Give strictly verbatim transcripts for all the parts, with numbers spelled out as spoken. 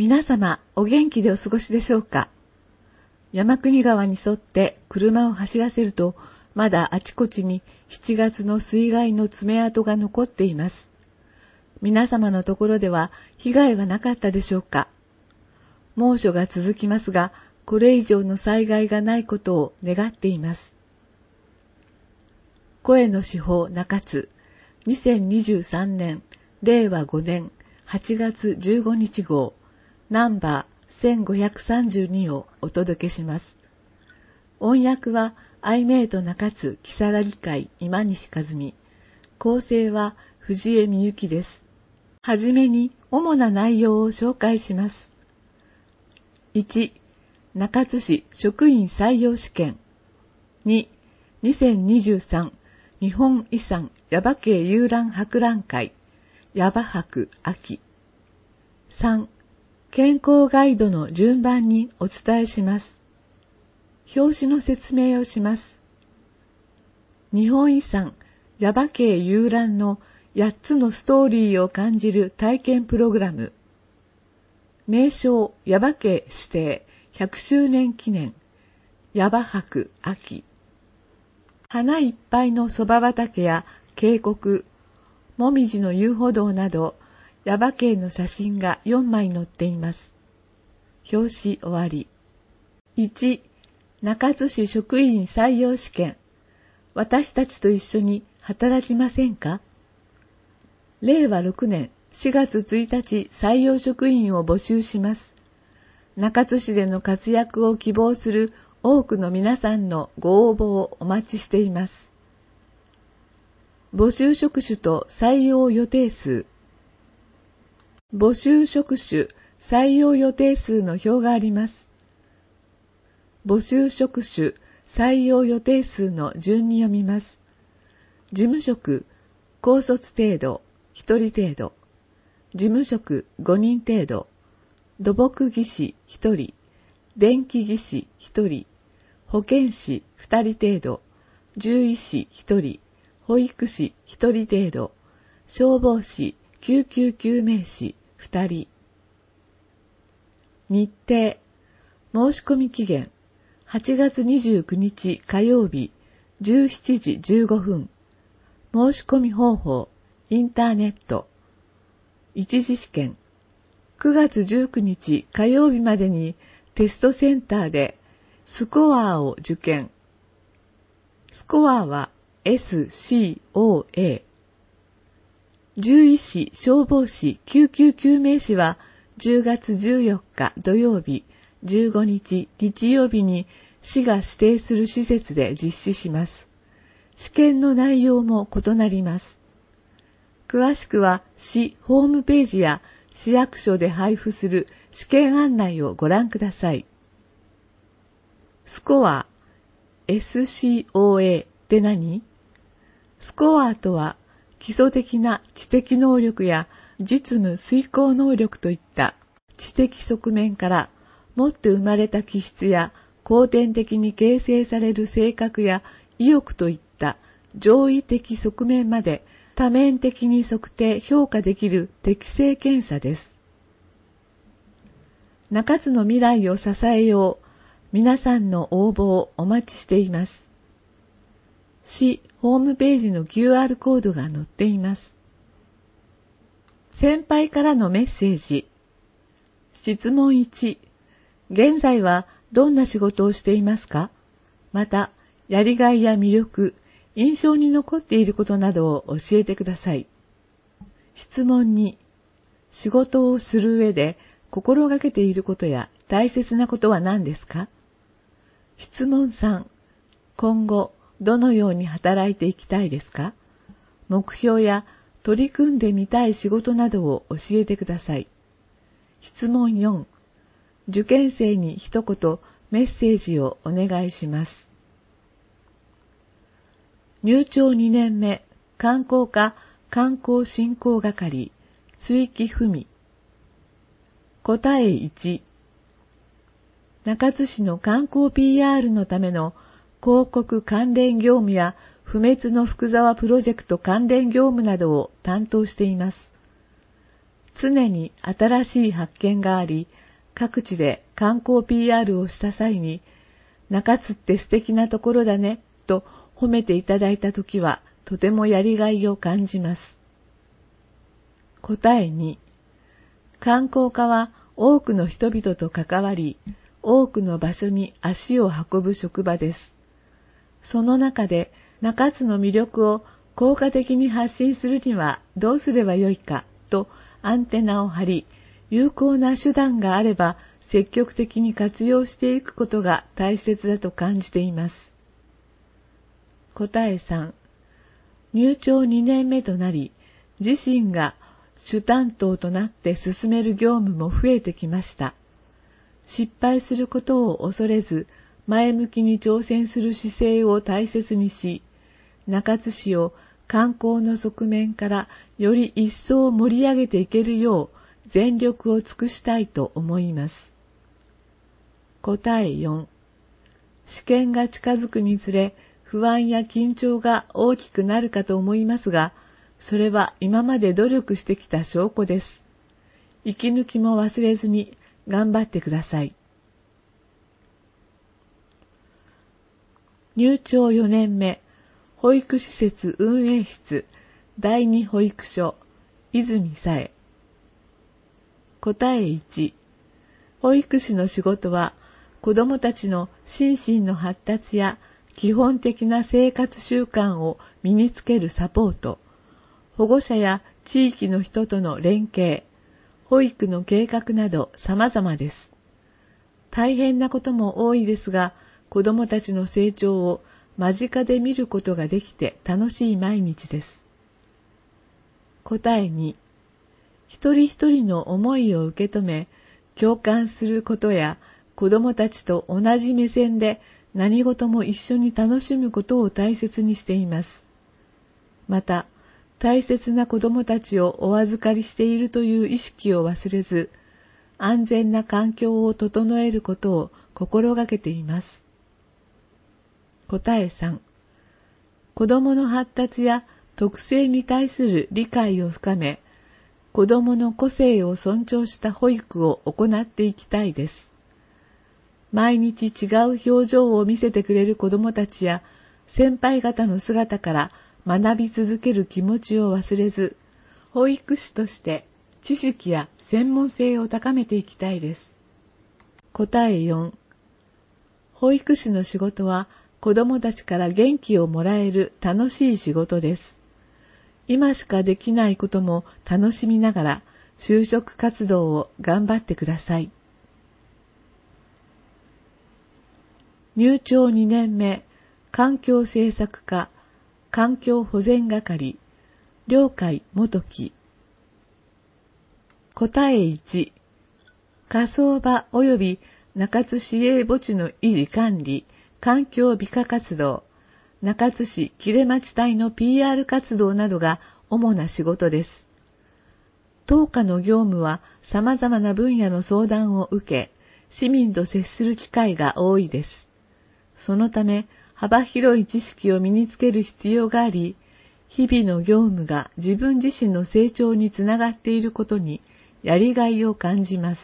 皆様お元気でお過ごしでしょうか。山国川に沿って車を走らせると、まだあちこちにしちがつの水害の爪痕が残っています。皆様のところでは被害はなかったでしょうか。猛暑が続きますが、これ以上の災害がないことを願っています。声の司法中津、にせんにじゅうさんねんれいわごねんはちがつじゅうごにち号、ナンバーせんごひゃくさんじゅうにをお届けします。音訳はアイメイト中津木更木会今西和美、構成は藤江美幸です。はじめに主な内容を紹介します。いち、中津市職員採用試験。に、にせんにじゅうさん日本遺産耶馬渓遊覧博覧会耶馬博秋。さん、健康ガイドの順番にお伝えします。表紙の説明をします。日本遺産耶馬渓遊覧のやっつのストーリーを感じる体験プログラム。名称耶馬渓指定ひゃくしゅうねん記念耶馬博秋。花いっぱいのそば畑や渓谷、もみじの遊歩道など、耶馬渓の写真がよんまい載っています。表紙終わり。いち、中津市職員採用試験。私たちと一緒に働きませんか？れいわろくねんしがつついたち採用職員を募集します。中津市での活躍を希望する多くの皆さんのご応募をお待ちしています。募集職種と採用予定数。募集職種、採用予定数の表があります。募集職種、採用予定数の順に読みます。事務職、高卒程度、ひとり程度。事務職、ごにん程度。土木技師、ひとり。電気技師、ひとり。保健師、ふたり程度。獣医師、ひとり。保育士、ひとり程度。消防士、救急救命士、ふたり。日程。申し込み期限。はちがつにじゅうくにち火曜日、じゅうしちじじゅうごふん。申し込み方法。インターネット。一次試験。くがつじゅうくにち火曜日までにテストセンターでスコアを受験。スコアは エスシーオーエー。獣医師、消防士、救急救命士はじゅうがつじゅうよっか土曜日、じゅうごにち日曜日に市が指定する施設で実施します。試験の内容も異なります。詳しくは市ホームページや市役所で配布する試験案内をご覧ください。スコア エスシーオーエー って何？スコアとは基礎的な知的能力や実務遂行能力といった知的側面から持って生まれた気質や後天的に形成される性格や意欲といった上位的側面まで多面的に測定・評価できる適性検査です。中津の未来を支えよう、皆さんの応募をお待ちしています。市ホームページの キューアール コードが載っています。先輩からのメッセージ。質問いち、現在はどんな仕事をしていますか？また、やりがいや魅力、印象に残っていることなどを教えてください。質問に、仕事をする上で心がけていることや大切なことは何ですか？質問さん、今後どのように働いていきたいですか？目標や取り組んでみたい仕事などを教えてください。質問よん、受験生に一言メッセージをお願いします。入庁にねんめ、観光課観光振興係、追木文。答えいち、中津市の観光 ピーアール のための広告関連業務や不滅の福沢プロジェクト関連業務などを担当しています。 常に新しい発見があり、各地で観光 ピーアール をした際に、中津って素敵なところだね、と褒めていただいたときは、とてもやりがいを感じます。答えに、観光課は多くの人々と関わり、多くの場所に足を運ぶ職場です。その中で中津の魅力を効果的に発信するにはどうすればよいかとアンテナを張り、有効な手段があれば積極的に活用していくことが大切だと感じています。答えさん、入庁にねんめとなり、自身が主担当となって進める業務も増えてきました。失敗することを恐れず、前向きに挑戦する姿勢を大切にし、中津市を観光の側面からより一層盛り上げていけるよう全力を尽くしたいと思います。答えよん、試験が近づくにつれ不安や緊張が大きくなるかと思いますが、それは今まで努力してきた証拠です。息抜きも忘れずに頑張ってください。入庁よねんめ、保育施設運営室だいに保育所、泉さえ。答えいち、保育士の仕事は子どもたちの心身の発達や基本的な生活習慣を身につけるサポート、保護者や地域の人との連携、保育の計画など様々です。大変なことも多いですが、子どもたちの成長を間近で見ることができて楽しい毎日です。答えに、一人一人の思いを受け止め、共感することや子どもたちと同じ目線で何事も一緒に楽しむことを大切にしています。また、大切な子どもたちをお預かりしているという意識を忘れず、安全な環境を整えることを心がけています。答えさん、子どもの発達や特性に対する理解を深め、子どもの個性を尊重した保育を行っていきたいです。毎日違う表情を見せてくれる子どもたちや先輩方の姿から学び続ける気持ちを忘れず、保育士として知識や専門性を高めていきたいです。答えよん、保育士の仕事は子どもたちから元気をもらえる楽しい仕事です。今しかできないことも楽しみながら就職活動を頑張ってください。入庁にねんめ、環境政策課、環境保全係、領海元木。答えいち、火葬場及び中津市営墓地の維持管理、環境美化活動、中津市切町隊の ピーアール 活動などが主な仕事です。当課の業務は様々な分野の相談を受け、市民と接する機会が多いです。そのため、幅広い知識を身につける必要があり、日々の業務が自分自身の成長につながっていることにやりがいを感じます。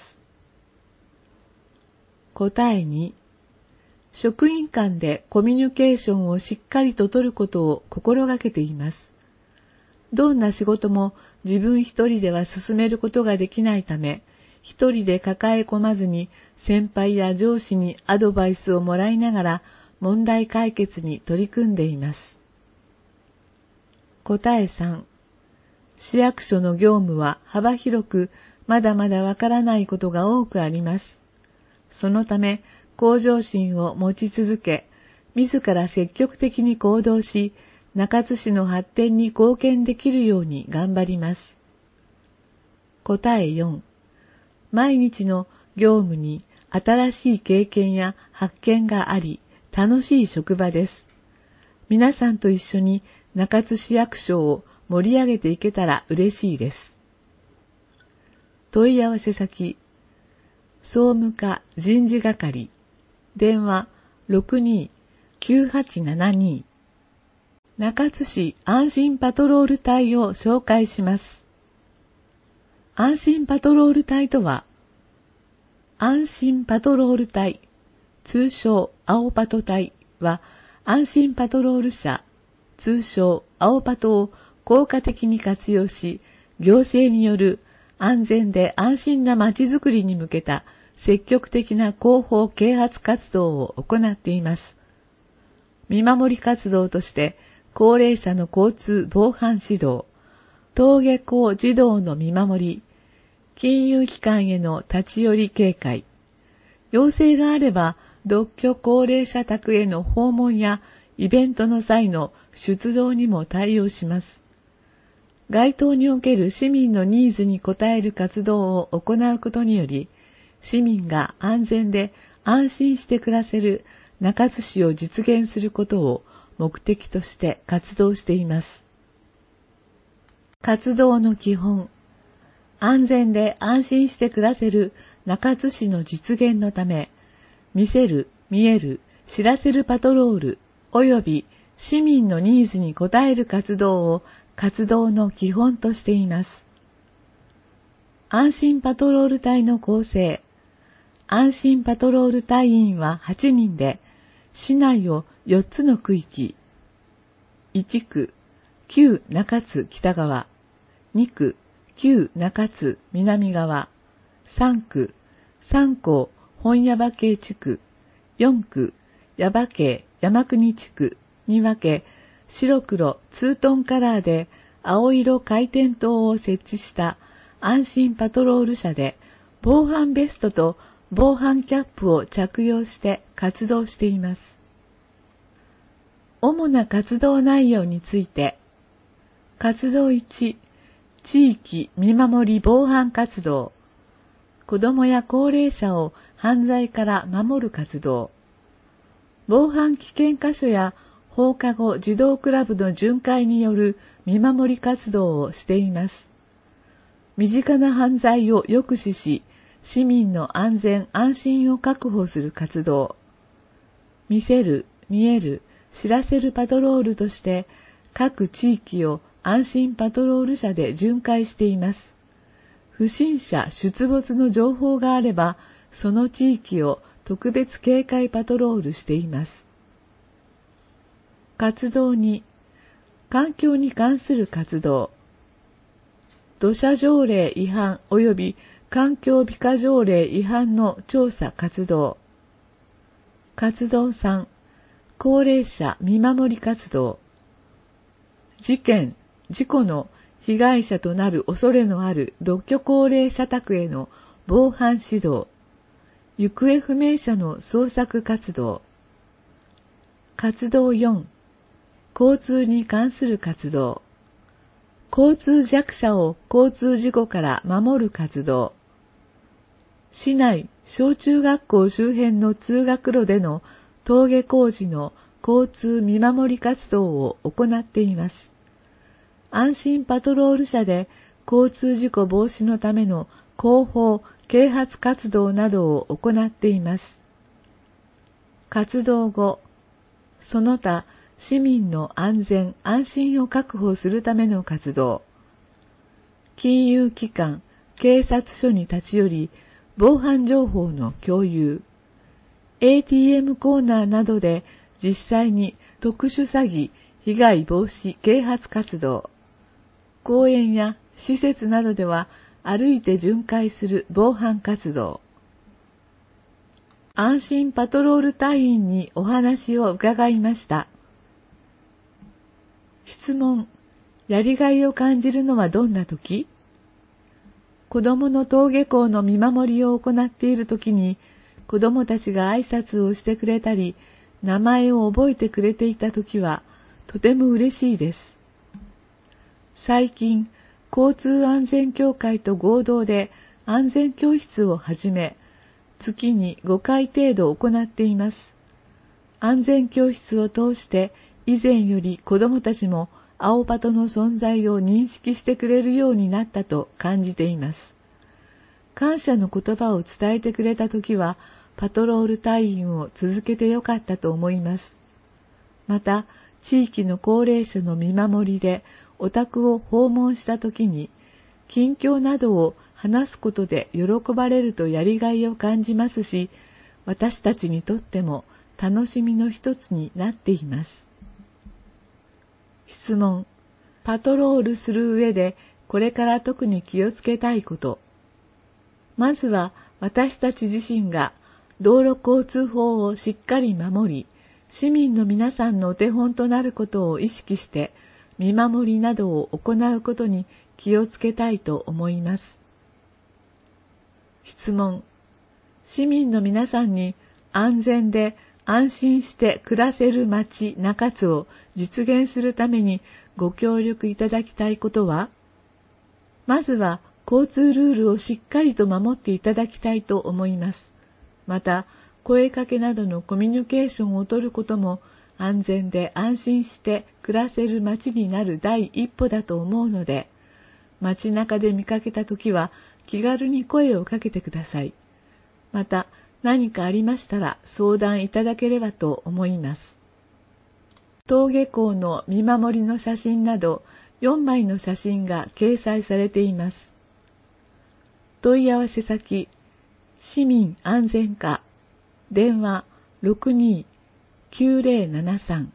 答えに、職員間でコミュニケーションをしっかりと取ることを心がけています。どんな仕事も自分一人では進めることができないため、一人で抱え込まずに先輩や上司にアドバイスをもらいながら問題解決に取り組んでいます。答えさん、市役所の業務は幅広くまだまだわからないことが多くあります。そのため、向上心を持ち続け、自ら積極的に行動し、中津市の発展に貢献できるように頑張ります。答えよん、毎日の業務に新しい経験や発見があり、楽しい職場です。皆さんと一緒に中津市役所を盛り上げていけたら嬉しいです。問い合わせ先、総務課人事係、電話 ろくにーきゅうはちななに、中津市安心パトロール隊を紹介します。 安心パトロール隊とは、安心パトロール隊、通称青パト隊は、安心パトロール車、通称青パトを効果的に活用し、行政による安全で安心なまちづくりに向けた積極的な広報啓発活動を行っています。見守り活動として、高齢者の交通防犯指導、登下校児童の見守り、金融機関への立ち寄り警戒、要請があれば独居高齢者宅への訪問やイベントの際の出動にも対応します。街頭における市民のニーズに応える活動を行うことにより、市民が安全で安心して暮らせる中津市を実現することを目的として活動しています。活動の基本、安全で安心して暮らせる中津市の実現のため、見せる、見える、知らせるパトロール及び市民のニーズに応える活動を活動の基本としています。安心パトロール隊の構成、安心パトロール隊員ははちにんで、市内をよっつの区域、いちく、旧中津北側、にく、旧中津南側、さんく、三甲本耶馬渓地区、よんく、耶馬渓山国地区に分け、白黒ツートンカラーで青色回転灯を設置した安心パトロール車で、防犯ベストと防犯キャップを着用して活動しています。主な活動内容について、活動いち、地域見守り防犯活動、子どもや高齢者を犯罪から守る活動、防犯危険箇所や放課後児童クラブの巡回による見守り活動をしています。身近な犯罪を抑止し、市民の安全安心を確保する活動、見せる、見える、知らせるパトロールとして、各地域を安心パトロール車で巡回しています。不審者出没の情報があれば、その地域を特別警戒パトロールしています。活動に、環境に関する活動、土砂条例違反及び環境美化条例違反の調査活動。活動さん、高齢者見守り活動。事件、事故の被害者となる恐れのある独居高齢者宅への防犯指導。行方不明者の捜索活動。活動よん、交通に関する活動。交通弱者を交通事故から守る活動。市内小中学校周辺の通学路での登下校時の交通見守り活動を行っています。安心パトロール車で交通事故防止のための広報・啓発活動などを行っています。活動後、その他市民の安全・安心を確保するための活動。金融機関、警察署に立ち寄り、防犯情報の共有。エーティーエム コーナーなどで実際に特殊詐欺、被害防止啓発活動。公園や施設などでは歩いて巡回する防犯活動。安心パトロール隊員にお話を伺いました。質問、やりがいを感じるのはどんな時？子どもの登下校の見守りを行っている時に、子どもたちが挨拶をしてくれたり、名前を覚えてくれていた時は、とても嬉しいです。最近、交通安全協会と合同で安全教室を始め、月にごかい程度行っています。安全教室を通して、以前より子どもたちも青パトの存在を認識してくれるようになったと感じています。感謝の言葉を伝えてくれたときは、パトロール隊員を続けてよかったと思います。また、地域の高齢者の見守りでお宅を訪問したときに、近況などを話すことで喜ばれるとやりがいを感じますし、私たちにとっても楽しみの一つになっています。質問。パトロールする上でこれから特に気をつけたいこと。まずは私たち自身が道路交通法をしっかり守り、市民の皆さんのお手本となることを意識して見守りなどを行うことに気をつけたいと思います。質問。市民の皆さんに安全で安心して暮らせる街中津を実現するためにご協力いただきたいことは、まずは交通ルールをしっかりと守っていただきたいと思います。また、声かけなどのコミュニケーションをとることも安全で安心して暮らせる街になる第一歩だと思うので、街中で見かけたときは気軽に声をかけてください。また、何かありましたら相談いただければと思います。登下校の見守りの写真などよんまいの写真が掲載されています。問い合わせ先、市民安全課、電話 ろくにーきゅうぜろななさん。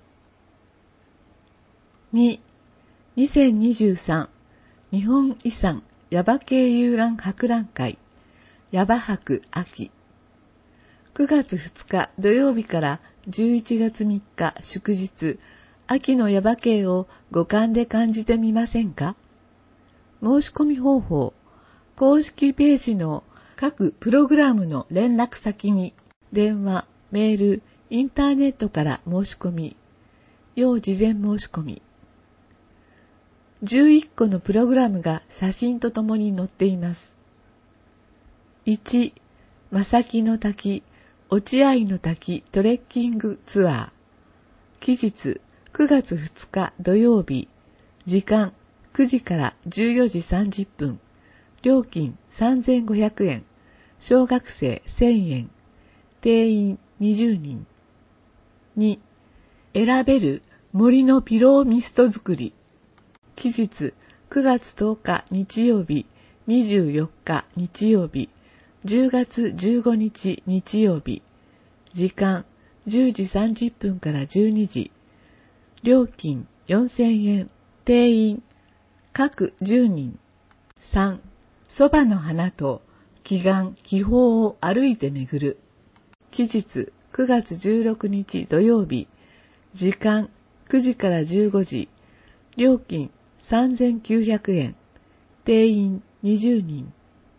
に、にせんにじゅうさん日本遺産耶馬渓遊覧博覧会耶馬博秋。くがつふつか土曜日からじゅういちがつみっか祝日、秋の耶馬渓を五感で感じてみませんか？申し込み方法、公式ページの各プログラムの連絡先に電話、メール、インターネットから申し込み、要事前申し込み。じゅういっこのプログラムが写真とともに載っています。いち、正木の滝、落合の滝トレッキングツアー。期日くがつふつか土曜日。時間くじからじゅうよじさんじゅっぷん。料金さんぜんごひゃくえん。小学生せんえん。定員にじゅうにん。に、選べる森のピローミスト作り。期日くがつとおか日曜日。にじゅうよっか日曜日。じゅうがつじゅうごにち日曜日。時間じゅうじさんじゅっぷんからじゅうにじ。料金よんせんえん。定員各じゅうにん。さん、そばの花と奇岩奇峰を歩いて巡る。期日くがつじゅうろくにち土曜日。時間くじからじゅうごじ。料金さんぜんきゅうひゃくえん。定員にじゅうにん。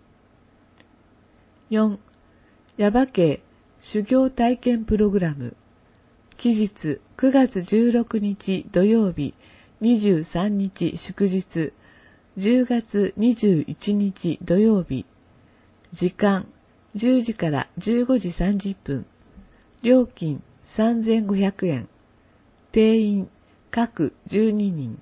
よん、耶馬渓修行体験プログラム。期日くがつじゅうろくにち土曜日。にじゅうさんにち祝日。じゅうがつにじゅういちにち土曜日。時間じゅうじからじゅうごじさんじゅっぷん。料金さんぜんごひゃくえん。定員各じゅうににん。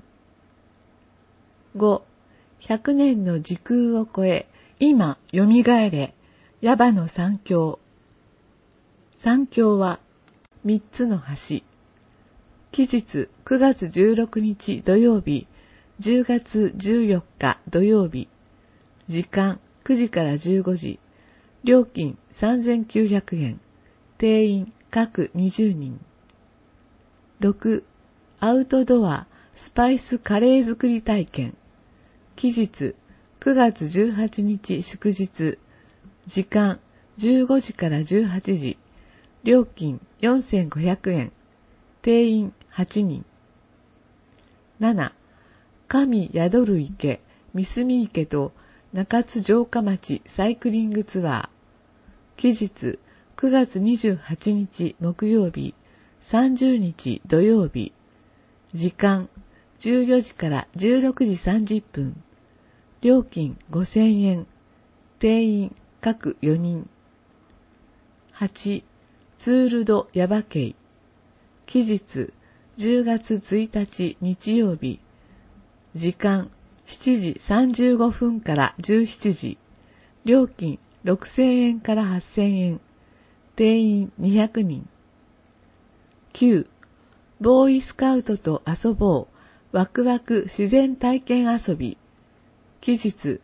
ご、ひゃくねんの時空を超え、今よみがえれ、耶馬の三峡。三峡はみっつの橋。期日くがつじゅうろくにち土曜日。じゅうがつじゅうよっか土曜日。時間くじからじゅうごじ。料金さんぜんきゅうひゃくえん。定員各にじゅうにん。ろく、アウトドアスパイスカレー作り体験。期日くがつじゅうはちにち祝日。時間じゅうごじからじゅうはちじ。料金よんせんごひゃくえん。定員はちにん。なな、神宿る池、三隅池と中津城下町サイクリングツアー。期日くがつにじゅうはちにち木曜日、さんじゅうにち土曜日。時間じゅうよじからじゅうろくじさんじゅっぷん。料金ごせんえん。定員各よにん。はち、ツールド耶馬渓。期日じゅうがつついたち日曜日。時間しちじさんじゅうごふんからじゅうしちじ。料金ろくせんえんからはっせんえん。定員にひゃくにん。きゅう、ボーイスカウトと遊ぼうワクワク自然体験遊び。期日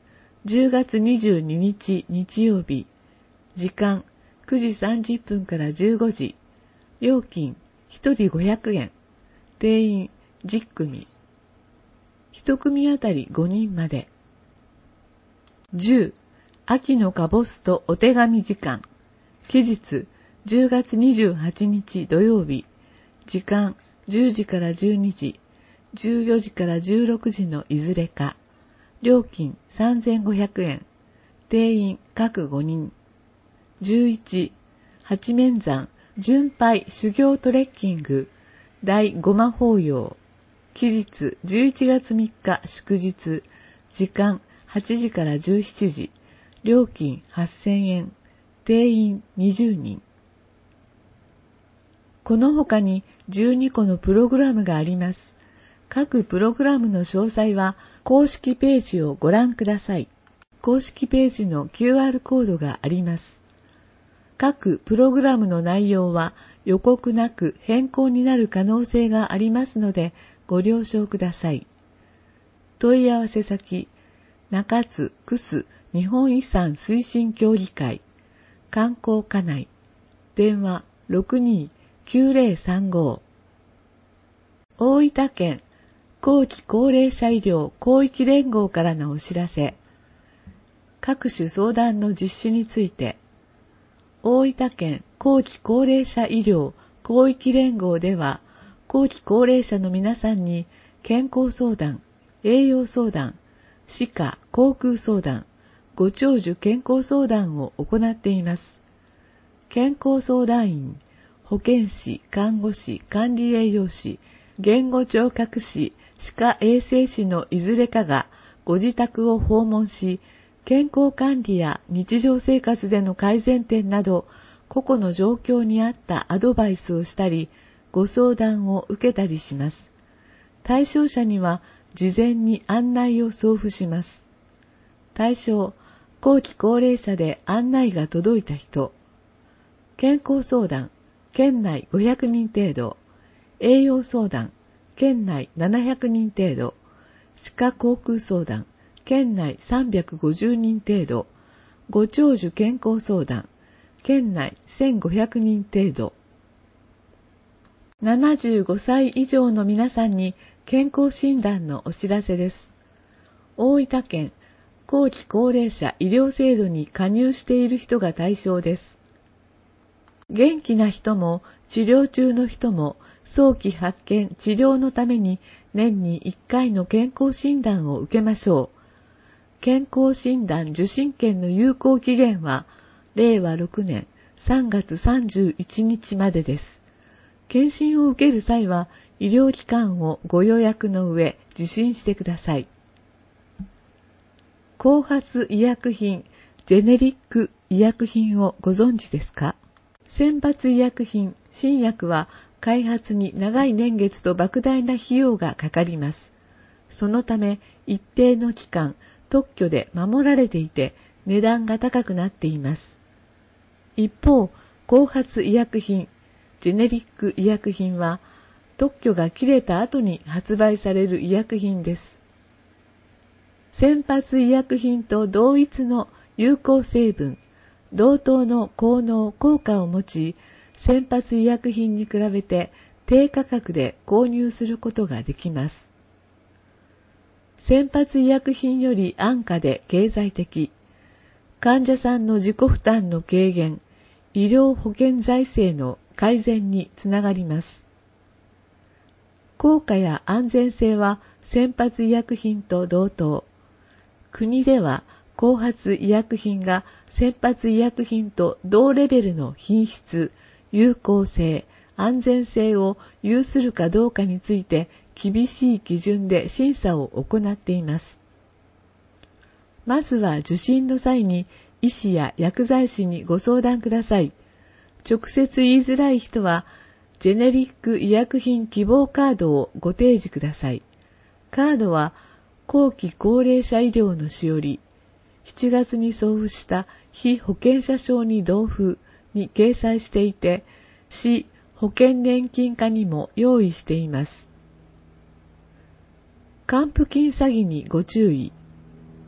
じゅうがつにじゅうににち日曜日、時間くじさんじゅっぷんからじゅうごじ、料金ひとりごひゃくえん、定員じゅっくみ、いち組あたりごにんまで。じゅう、秋のかぼすとお手紙時間、期日じゅうがつにじゅうはちにち土曜日、時間じゅうじからじゅうにじ、じゅうよじからじゅうろくじのいずれか、料金さんぜんごひゃくえん、定員各ごにん。じゅういち、八面山巡拝修行トレッキング大ごま法要、期日じゅういちがつみっか祝日、時間はちじからじゅうしちじ、料金はっせんえん、定員にじゅうにん。この他にじゅうにこのプログラムがあります。各プログラムの詳細は公式ページをご覧ください。公式ページの キューアール コードがあります。各プログラムの内容は予告なく変更になる可能性がありますのでご了承ください。問い合わせ先、中津楠日本遺産推進協議会、観光課内、電話 ろくにーきゅうぜろさんご。大分県後期高齢者医療広域連合からのお知らせ。各種相談の実施について、大分県後期高齢者医療広域連合では、後期高齢者の皆さんに健康相談、栄養相談、歯科・口腔相談、ご長寿健康相談を行っています。健康相談員、保健師、看護師、管理栄養士、言語聴覚士、歯科衛生士のいずれかがご自宅を訪問し、健康管理や日常生活での改善点など、個々の状況に合ったアドバイスをしたり、ご相談を受けたりします。対象者には事前に案内を送付します。対象、後期高齢者で案内が届いた人。健康相談、県内ごひゃくにん程度。栄養相談、県内ななひゃくにん程度。歯科口腔相談、県内さんびゃくごじゅうにん程度。ご長寿健康相談、県内せんごひゃくにん程度。ななじゅうごさい以上の皆さんに健康診断のお知らせです。大分県後期高齢者医療制度に加入している人が対象です。元気な人も治療中の人も早期発見・治療のために年にいっかいの健康診断を受けましょう。健康診断受診券の有効期限はれいわろくねんさんがつさんじゅういちにちまでです。検診を受ける際は医療機関をご予約の上受診してください。後発医薬品、ジェネリック医薬品をご存知ですか？選抜医薬品、新薬は開発に長い年月と莫大な費用がかかります。そのため一定の期間、特許で守られていて値段が高くなっています。一方、後発医薬品、ジェネリック医薬品は特許が切れた後に発売される医薬品です。先発医薬品と同一の有効成分、同等の効能・効果を持ち、先発医薬品に比べて低価格で購入することができます。先発医薬品より安価で経済的、患者さんの自己負担の軽減、医療保険財政の改善につながります。効果や安全性は先発医薬品と同等。国では後発医薬品が先発医薬品と同レベルの品質、有効性、安全性を有するかどうかについて厳しい基準で審査を行っています。まずは受診の際に医師や薬剤師にご相談ください。直接言いづらい人は、ジェネリック医薬品希望カードをご提示ください。カードは、後期高齢者医療のしおり、しちがつに送付した被保険者証に同封に掲載していて、市保険年金課にも用意しています。還付金詐欺にご注意。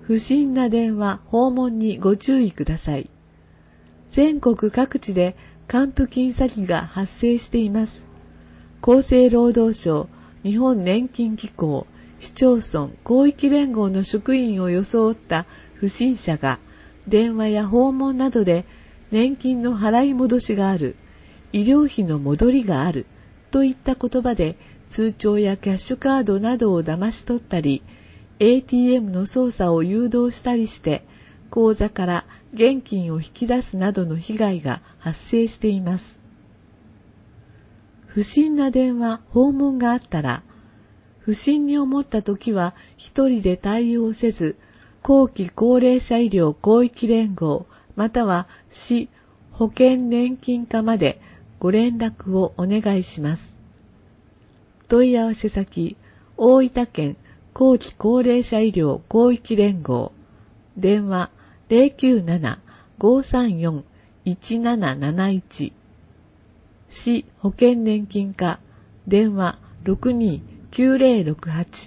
不審な電話、訪問にご注意ください。全国各地で還付金詐欺が発生しています。厚生労働省、日本年金機構、市町村、広域連合の職員を装った不審者が電話や訪問などで年金の払い戻しがある、医療費の戻りがあるといった言葉で通帳やキャッシュカードなどを騙し取ったり、エーティーエム の操作を誘導したりして口座から現金を引き出すなどの被害が発生しています。不審な電話、訪問があったら、不審に思ったときは一人で対応せず、後期高齢者医療広域連合または市保険年金課までご連絡をお願いします。問い合わせ先、大分県後期高齢者医療広域連合、電話 ゼロきゅうなな ごーさんよん いちなななないち、市保険年金課、電話 ろくにーきゅうぜろろくはち。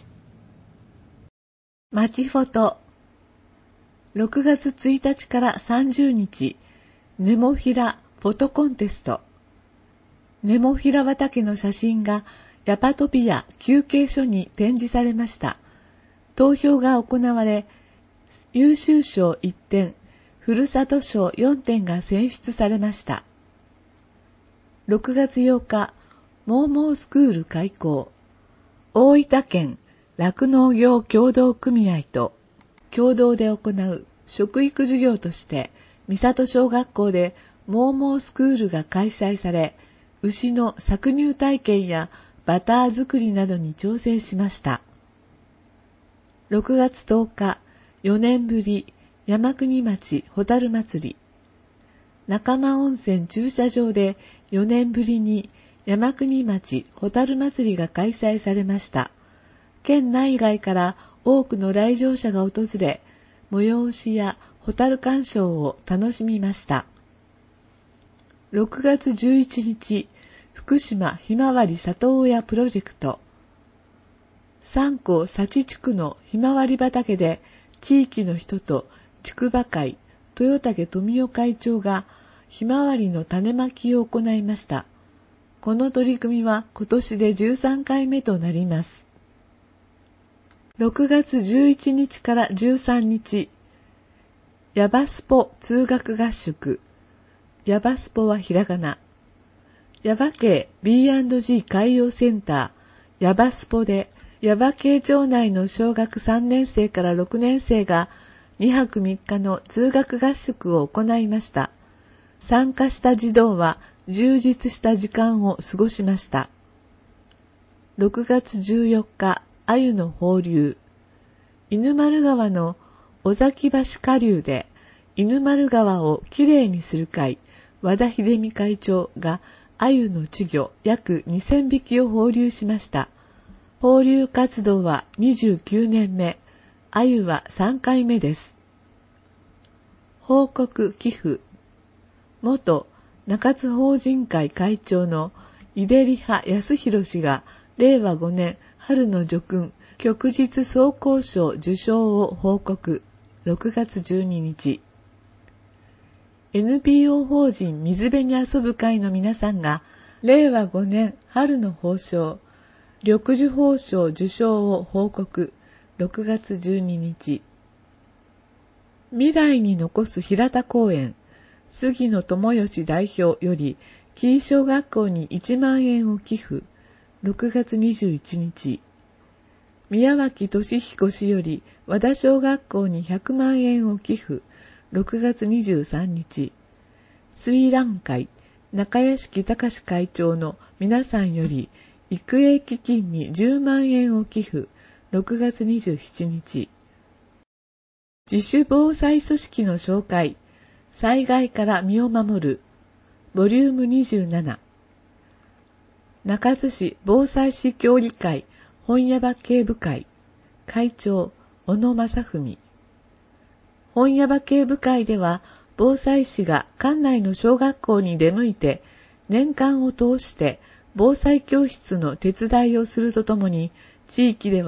まちフォト、ろくがつついたちからさんじゅうにち、ネモフィラフォトコンテスト。ネモフィラ畑の写真がヤパトピア休憩所に展示されました。投票が行われ、優秀賞いってん、ふるさと賞よんてんが選出されました。ろくがつようか、モーモースクール開校。大分県酪農業協同組合と共同で行う食育授業として、三郷小学校でモーモースクールが開催され、牛の搾乳体験やバター作りなどに挑戦しました。ろくがつとおか、よねんぶり山国町ホタル祭り。仲間温泉駐車場でよねんぶりに山国町ホタル祭りが開催されました。県内外から多くの来場者が訪れ、催しやホタル鑑賞を楽しみました。ろくがつじゅういちにち、福島ひまわり里親プロジェクト。三甲幸地区のひまわり畑で地域の人と竹馬会豊竹富夫会長がひまわりの種まきを行いました。この取り組みは今年でじゅうさんかいめとなります。ろくがつじゅういちにちからじゅうさんにち、ヤバスポ通学合宿。ヤバスポはひらがな。耶馬渓 ビーアンドジー 海洋センターヤバスポで、耶馬渓町内の小学さんねんせいからろくねんせいがにはくみっかの通学合宿を行いました。参加した児童は充実した時間を過ごしました。ろくがつじゅうよっか、鮎の放流。犬丸川の尾崎橋下流で犬丸川をきれいにする会、和田秀美会長が鮎の稚魚約にせんびきを放流しました。放流活動はにじゅうきゅうねんめ、鮎はさんかいめです。報告寄付。元中津法人会会長の井出利葉康弘氏がれいわごねん春の叙勲旭日総工賞受賞を報告。ろくがつじゅうににち。エヌピーオー 法人水辺に遊ぶ会の皆さんがれいわごねん春の褒章緑樹褒章受賞を報告。ろくがつじゅうににち。未来に残す平田公園杉野智義代表より紀伊小学校にいちまんえんを寄付。ろくがつにじゅういちにち。宮脇俊彦氏より和田小学校にひゃくまんえんを寄付。ろくがつにじゅうさんにち。水蘭会中屋敷隆会長の皆さんより育英基金にじゅうまんえんを寄付。ろくがつにじゅうしちにち。自主防災組織の紹介。災害から身を守る。ボリュームにじゅうなな。中津市防災士協議会本耶馬渓部会会長小野正文。本耶馬渓部会では防災士が管内の小学校に出向いて年間を通して防災教室の手伝いをするとともに、地域では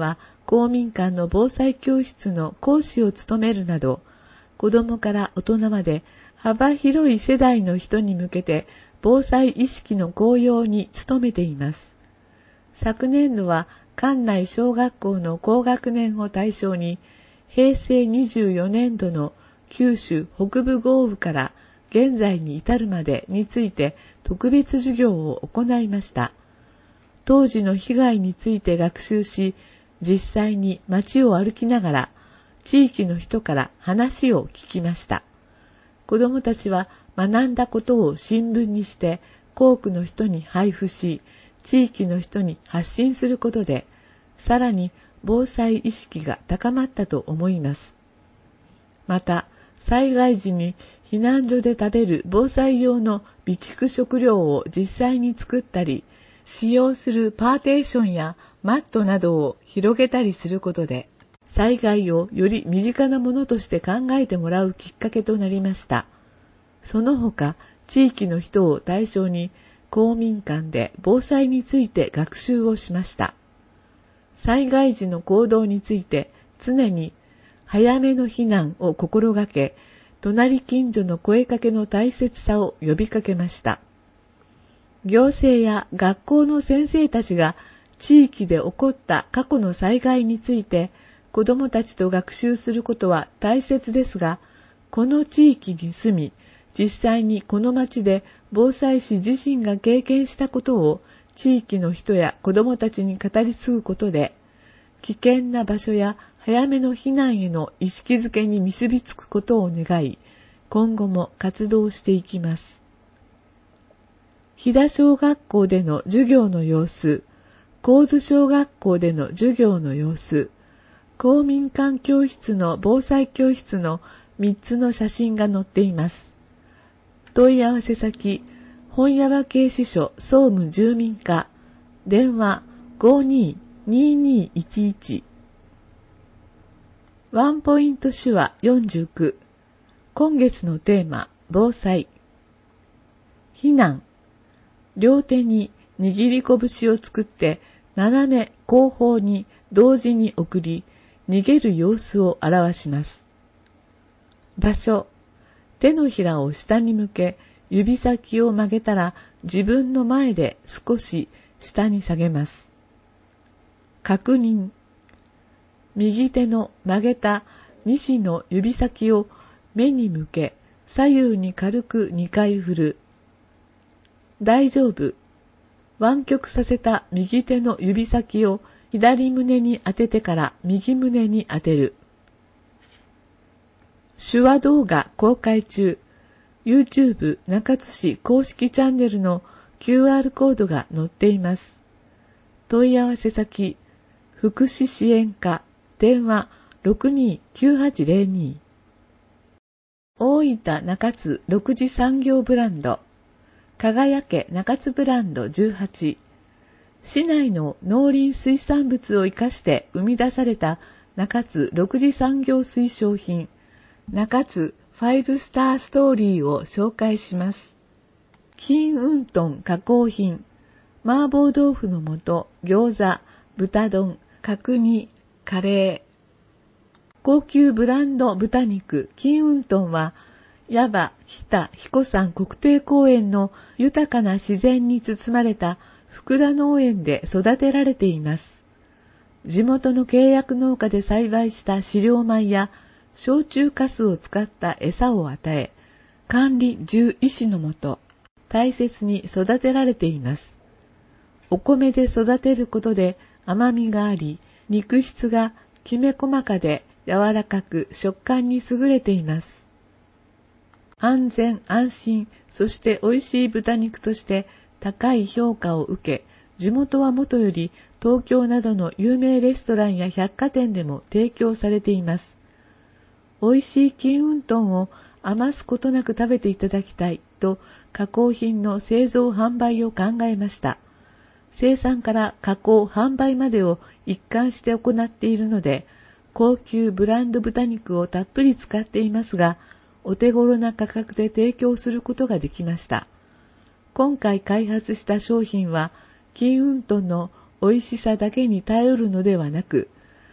公民館の防災教室の講師を務めるなど、子どもから大人まで幅広い世代の人に向けて防災意識の高揚に努めています。昨年度は関内小学校の高学年を対象に、へいせいにじゅうよねんどの九州北部豪雨から現在に至るまでについて特別授業を行いました。当時の被害について学習し、実際に街を歩きながら地域の人から話を聞きました。子どもたちは学んだことを新聞にして校区の人に配布し、地域の人に発信することで、さらに防災意識が高まったと思います。また、災害時に避難所で食べる防災用の備蓄食料を実際に作ったり、使用するパーテーションやマットなどを広げたりすることで、災害をより身近なものとして考えてもらうきっかけとなりました。その他、地域の人を対象に公民館で防災について学習をしました。災害時の行動について常に早めの避難を心がけ、隣近所の声かけの大切さを呼びかけました。行政や学校の先生たちが地域で起こった過去の災害について子どもたちと学習することは大切ですが、この地域に住み、実際にこの町で防災士自身が経験したことを地域の人や子どもたちに語り継ぐことで、危険な場所や早めの避難への意識づけに結びつくことを願い、今後も活動していきます。飛騨小学校での授業の様子、神津小学校での授業の様子、公民館教室の防災教室のみっつの写真が載っています。問い合わせ先、本屋警視署総務住民課、電話 ごにーにーにーいちいち。ワンポイント手話よんじゅうきゅう。今月のテーマ、防災。避難。両手に握り拳を作って斜め後方に同時に送り、逃げる様子を表します。場所。手のひらを下に向け、指先を曲げたら自分の前で少し下に下げます。確認。右手の曲げた西の指先を目に向け、左右に軽くにかい振る。大丈夫。湾曲させた右手の指先を左胸に当ててから右胸に当てる。手話動画公開中。YouTube 中津市公式チャンネルの キューアール コードが載っています。問い合わせ先、福祉支援課、電話 ろくにーきゅうはちゼロに。大分中津ろく次産業ブランド、輝け中津ブランドじゅうはち。市内の農林水産物を生かして生み出された中津ろく次産業推奨品、中津ファイブスターストーリーを紹介します。金雲豚加工品、麻婆豆腐の素、餃子、豚丼、角煮、カレー。高級ブランド豚肉、金雲豚は、耶馬日田彦山国定公園の豊かな自然に包まれた福田農園で育てられています。地元の契約農家で栽培した飼料米や焼酎かすを使った餌を与え、管理獣医師のもと、大切に育てられています。お米で育てることで甘みがあり、肉質がきめ細かで柔らかく食感に優れています。安全安心、そして美味しい豚肉として高い評価を受け、地元はもとより東京などの有名レストランや百貨店でも提供されています。美味しい金雲豚を余すことなく食べていただきたいと加工品の製造販売を考えました。生産から加工販売までを一貫して行っているので、高級ブランド豚肉をたっぷり使っていますが、お手頃な価格で提供することができました。今回開発した商品は、金雲豚の美味しさだけに頼るのではなく、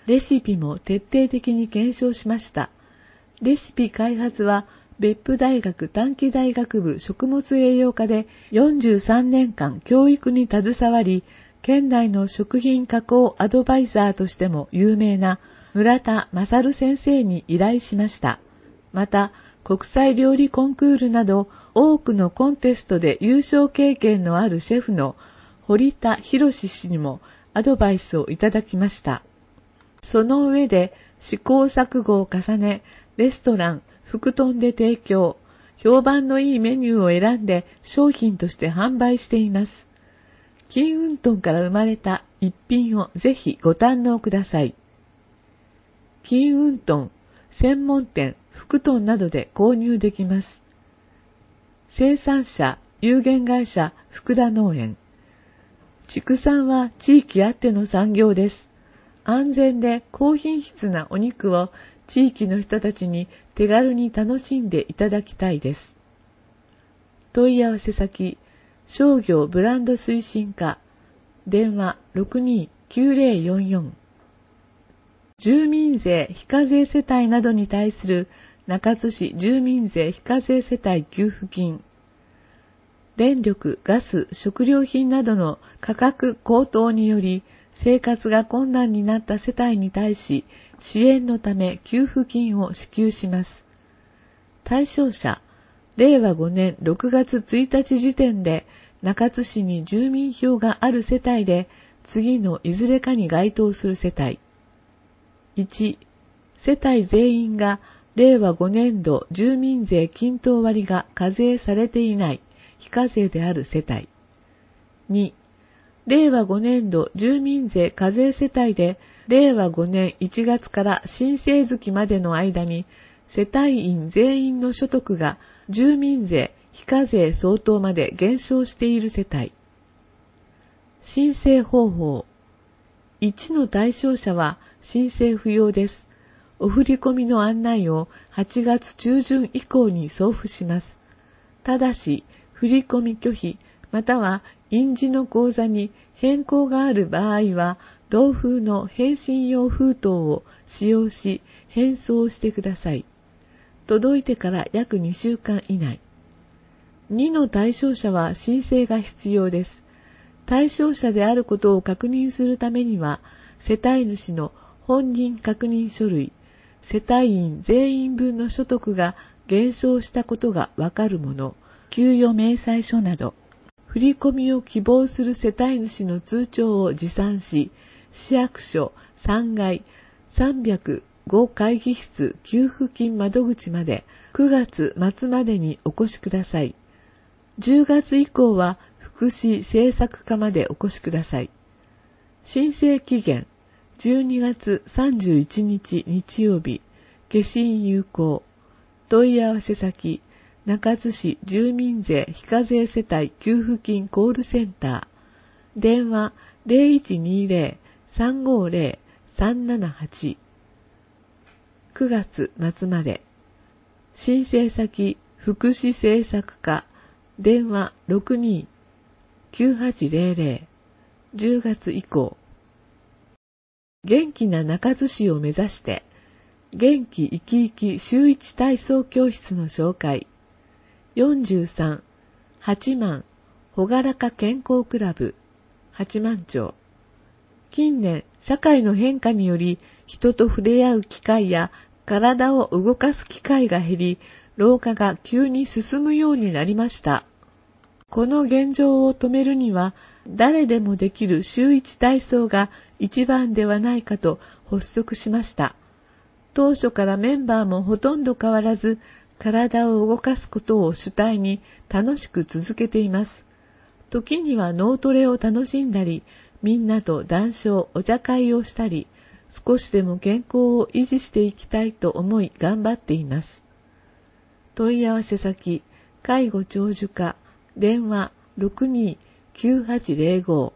レシピも徹底的に検証しました。レシピ開発は別府大学短期大学部食物栄養科でよんじゅうさんねんかん教育に携わり、県内の食品加工アドバイザーとしても有名な村田勝先生に依頼しました。また、国際料理コンクールなど多くのコンテストで優勝経験のあるシェフの堀田博氏にもアドバイスをいただきました。その上で試行錯誤を重ね、レストラン、福豚で提供、評判のいいメニューを選んで商品として販売しています。金雲豚から生まれた一品をぜひご堪能ください。金雲豚専門店、福豚などで購入できます。生産者、有限会社福田農園。畜産は地域あっての産業です。安全で高品質なお肉を地域の人たちに手軽に楽しんでいただきたいです。問い合わせ先、商業ブランド推進課、電話 ろくにーきゅうぜろよんよん。住民税非課税世帯などに対する中津市住民税非課税世帯給付金。電力、ガス、食料品などの価格高騰により生活が困難になった世帯に対し支援のため給付金を支給します。対象者、れいわごねんろくがつついたち時点で中津市に住民票がある世帯で次のいずれかに該当する世帯。いち、世帯全員がれいわごねんど住民税均等割が課税されていない非課税である世帯。に、れいわごねんど住民税課税世帯でれいわごねんいちがつから申請月までの間に世帯員全員の所得が住民税非課税相当まで減少している世帯。申請方法。いちの対象者は申請不要です。お振込の案内をはちがつちゅうじゅん以降に送付します。ただし、振込拒否または印字の口座に変更がある場合は、同封の返信用封筒を使用し返送してください。届いてから約にしゅうかん以内。にの対象者は申請が必要です。対象者であることを確認するためには、世帯主の本人確認書類、世帯員全員分の所得が減少したことがわかるもの、給与明細書など、振込を希望する世帯主の通帳を持参し、市役所さんがいさんびゃくご会議室給付金窓口までくがつまつまでにお越しください。じゅうがつ以降は福祉政策課までお越しください。申請期限じゅうにがつさんじゅういちにち日曜日、消印有効。問い合わせ先、中津市住民税非課税世帯給付金コールセンター。電話 ゼロいちにゼロ さんごゼロ さんななはち。くがつ末まで。申請先、福祉政策課。電話 ろくにーきゅうはちゼロゼロ。じゅうがつ以降。元気な中津市を目指して、元気生き生き週一体操教室の紹介。よんじゅうさん、八幡、ほがらか健康クラブ、八幡町。近年、社会の変化により、人と触れ合う機会や体を動かす機会が減り、老化が急に進むようになりました。この現状を止めるには、誰でもできる週一体操が一番ではないかと発足しました。当初からメンバーもほとんど変わらず、体を動かすことを主体に楽しく続けています。時には脳トレを楽しんだり、みんなと談笑、お茶会をしたり、少しでも健康を維持していきたいと思い頑張っています。問い合わせ先、介護長寿課、電話 ろくにーきゅうはちゼロご。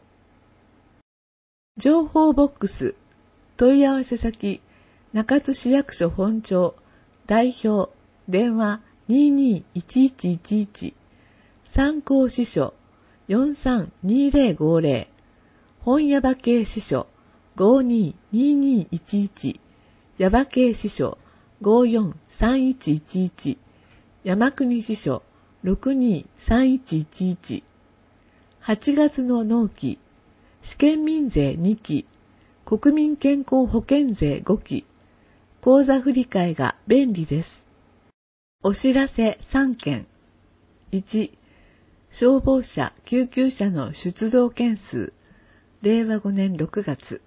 情報ボックス、問い合わせ先、中津市役所本庁、代表、電話 にーにーいちいちいちいち。参考司書、よんさんにゼロごゼロ。本屋場系司書、 ごーにーにーにーいちいち、耶馬渓支所ごーよんさんいちいちいち、山国支所ろくにーさんいちいちいち、はちがつの納期、試験民税にき、国民健康保険税ごき、口座振替が便利です。お知らせさんけん。いち、消防車・救急車の出動件数、れいわごねんろくがつ。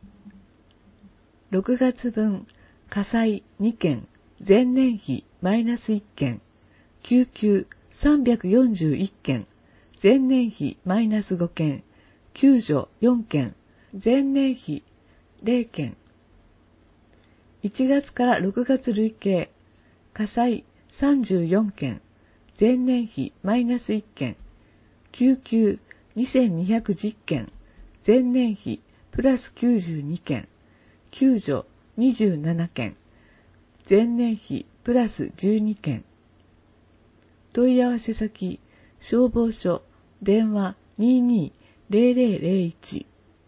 ろくがつ分、火災にけん、前年比マイナスいっけん、救急さんびゃくよんじゅういっけん、前年比マイナスごけん、救助よんけん、前年比れいけん。いちがつからろくがつ累計、火災さんじゅうよんけん、前年比マイナスいっけん、救急にせんにひゃくじゅっけん、前年比プラスきゅうじゅうにけん、救助にじゅうななけん、前年比プラスじゅうにけん。問い合わせ先、消防署、電話にーにーぜろぜろぜろいち。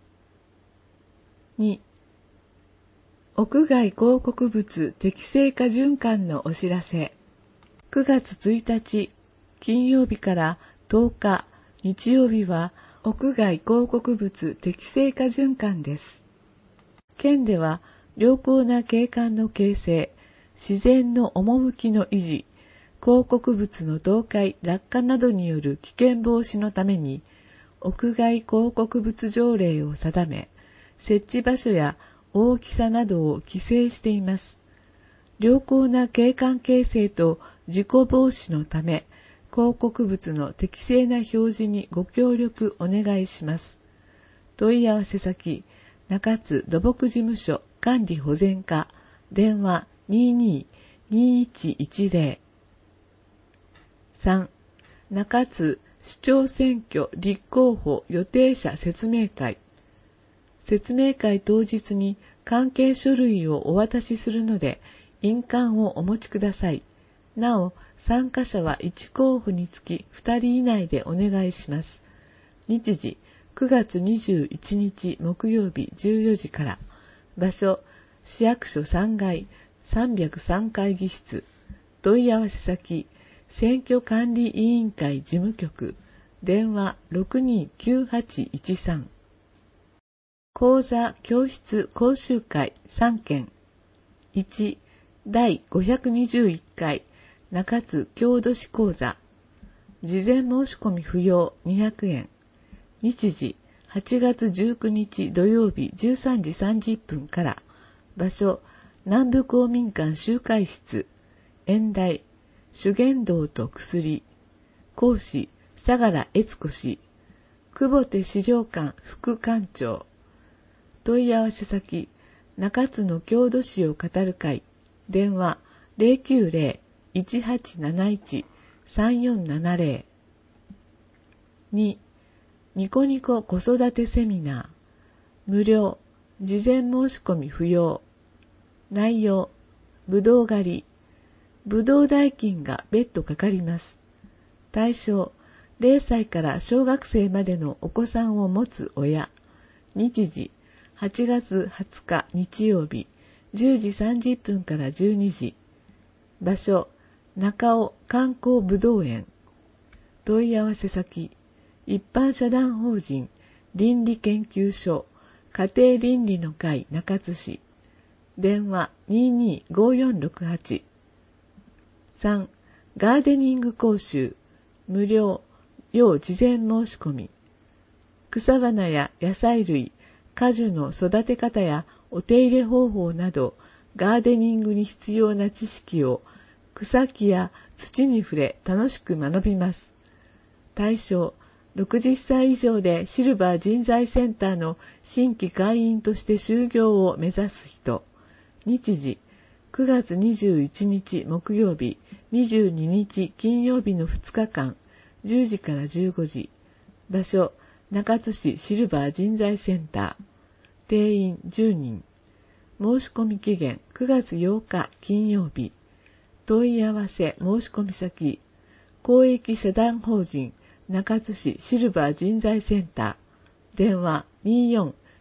に、屋外広告物適正化循環のお知らせ。くがつついたち、金曜日からとおか、日曜日は屋外広告物適正化循環です。県では良好な景観の形成、自然の趣の維持、広告物の倒壊・落下などによる危険防止のために、屋外広告物条例を定め、設置場所や大きさなどを規制しています。良好な景観形成と事故防止のため、広告物の適正な表示にご協力お願いします。問い合わせ先、中津土木事務所管理保全課、電話にーにーにーいちいちぜろ。さん、中津市長選挙立候補予定者説明会。説明会当日に関係書類をお渡しするので、印鑑をお持ちください。なお、参加者はいち候補につきふたり以内でお願いします。日時、くがつにじゅういちにち木曜日じゅうよじから。場所、市役所さんがいさんびゃくさん会議室。問い合わせ先、選挙管理委員会事務局。電話ろくにーきゅうはちいちさん。講座教室講習会さんけん。いち、だいごひゃくにじゅういっかい中津郷土史講座。事前申し込み不要にひゃくえん。日時、はちがつじゅうくにち土曜日じゅうさんじさんじゅっぷんから。場所、南部公民館集会室。演題、修験道と薬。講師、相良悦子氏。久保手資料館副館長。問い合わせ先、中津の郷土史を語る会。電話ゼロきゅうゼロ いちはちなないち さんよんななゼロ。に、ニコニコ子育てセミナー。無料、事前申し込み不要。内容、ぶどう狩り。ぶどう代金が別途かかります。対象、れいさいから小学生までのお子さんを持つ親。日時、はちがつはつか日曜日、じゅうじさんじゅっぷんからじゅうにじ。場所、中尾観光ぶどう園。問い合わせ先、一般社団法人倫理研究所家庭倫理の会中津市。電話にーにーごよんろくはち。さん、ガーデニング講習。無料、要事前申し込み。草花や野菜類、果樹の育て方やお手入れ方法など、ガーデニングに必要な知識を草木や土に触れ楽しく学びます。対象、ろくじゅっさい以上でシルバー人材センターの新規会員として就業を目指す人。日時、くがつにじゅういちにち木曜日、にじゅうににち金曜日のふつかかん、じゅうじからじゅうごじ。場所、中津市シルバー人材センター。定員じゅうにん。申し込み期限くがつようか金曜日。問い合わせ申し込み先、公益社団法人中津市シルバー人材センター。電話にーよん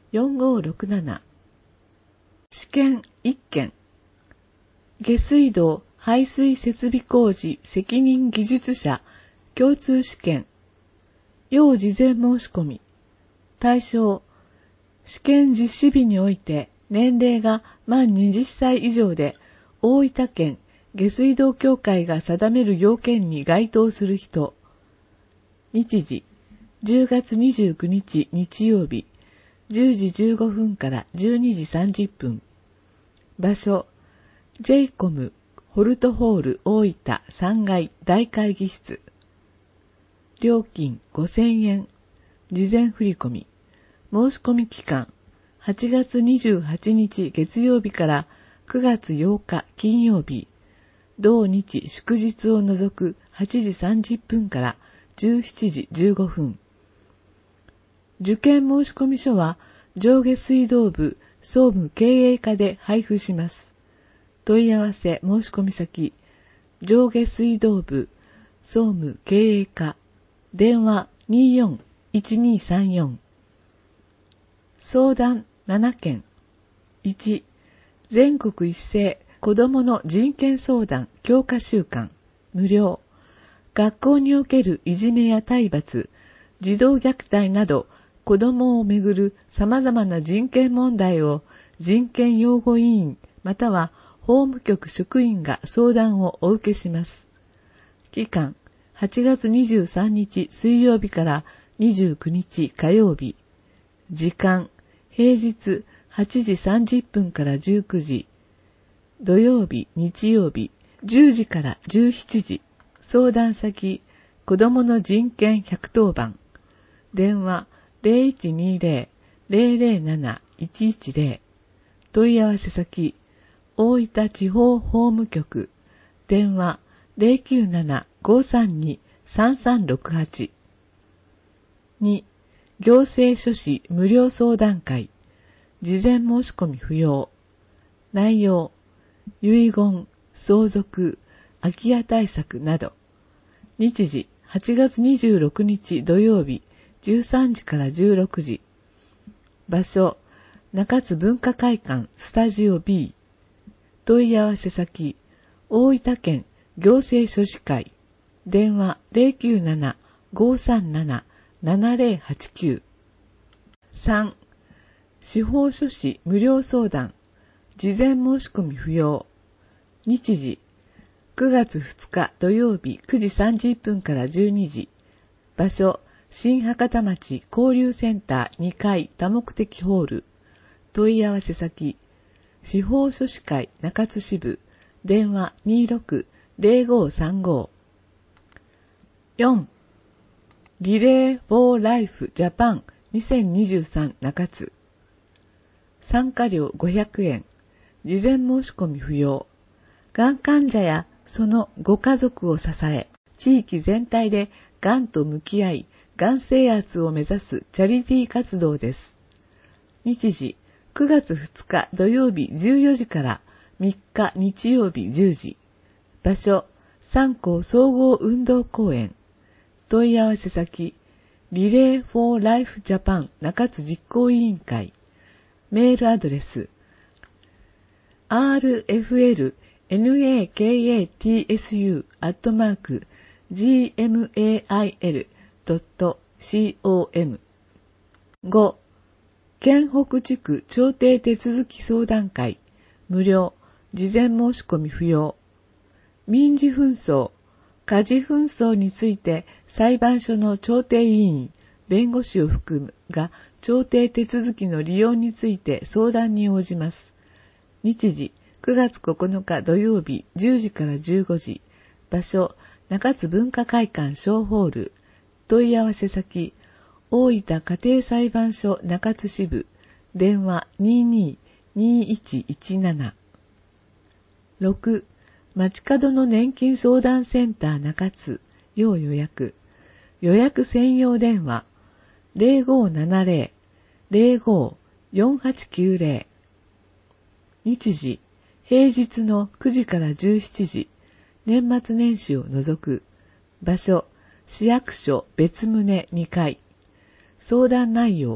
よんごろくなな。試験いっけん。下水道排水設備工事責任技術者共通試験。要事前申し込み。対象、試験実施日において年齢が満にじゅっさい以上で、大分県下水道協会が定める要件に該当する人。日時、じゅうがつにじゅうくにち日曜日、じゅうじじゅうごふんからじゅうにじさんじゅっぷん。場所、ジェイコム ホルトホール大分さんがい大会議室。料金ごせんえん。事前振込。申し込み期間、はちがつにじゅうはちにち月曜日からくがつようか金曜日。同日祝日を除くはちじさんじゅっぷんからじゅうしちじじゅうごふん。受験申込書は上下水道部総務経営課で配布します。問い合わせ申込先、上下水道部総務経営課、電話にーよんいちにーさんよん。相談ななけん。いち、全国一斉子どもの人権相談強化週間、無料。学校におけるいじめや体罰、児童虐待など子どもをめぐる様々な人権問題を人権擁護委員または法務局職員が相談をお受けします。期間、はちがつにじゅうさんにち水曜日からにじゅうくにち火曜日。時間、平日はちじさんじゅっぷんからじゅうくじ。土曜日、日曜日、じゅうじからじゅうしちじ。相談先、子どもの人権ひゃくとおばん。電話 ゼロいちにーゼロ ゼロゼロなないちいちゼロ。問い合わせ先、大分地方法務局。電話 ゼロきゅうなな ごさんに さんさんろくはち。に、行政書士無料相談会。事前申し込み不要。内容、遺言、相続、空き家対策など。日時、はちがつにじゅうろくにち土曜日、じゅうさんじからじゅうろくじ。場所、中津文化会館スタジオ ビー。問い合わせ先、大分県行政書士会。電話 ゼロきゅうなな ごさんなな ななゼロはちきゅう。さん、司法書士無料相談。事前申し込み不要。日時、くがつふつか土曜日くじさんじゅっぷんからじゅうにじ。場所、新博多町交流センターにかい多目的ホール。問い合わせ先、司法書士会中津支部。電話にーろく ゼロごさんご。よん、リレーフォーライフジャパンにせんにじゅうさん中津。参加料ごひゃくえん。事前申し込み不要。がん患者やそのご家族を支え、地域全体でがんと向き合い、がん征圧を目指すチャリティー活動です。日時、くがつふつか土曜日じゅうよじからみっか日曜日じゅうじ。場所、三校総合運動公園。問い合わせ先、リレーフォーライフジャパン中津実行委員会。メールアドレス、アールエフエルナカツス アットマーク ジーエムエーアイエルドットコム。ご、県北地区調停手続き相談会。無料。事前申し込み不要。民事紛争、家事紛争について裁判所の調停委員、弁護士を含むが調停手続きの利用について相談に応じます。日時、くがつここのか土曜日じゅうじからじゅうごじ。場所、中津文化会館小ホール。問い合わせ先、大分家庭裁判所中津支部。電話にーにーにーいちいちなな。ろく、街角の年金相談センター中津。要予約。予約専用電話。ゼロごななゼロ ゼロご よんはちきゅうゼロ。日時、平日のくじからじゅうしちじ。年末年始を除く。場所、市役所別棟にかい。相談内容、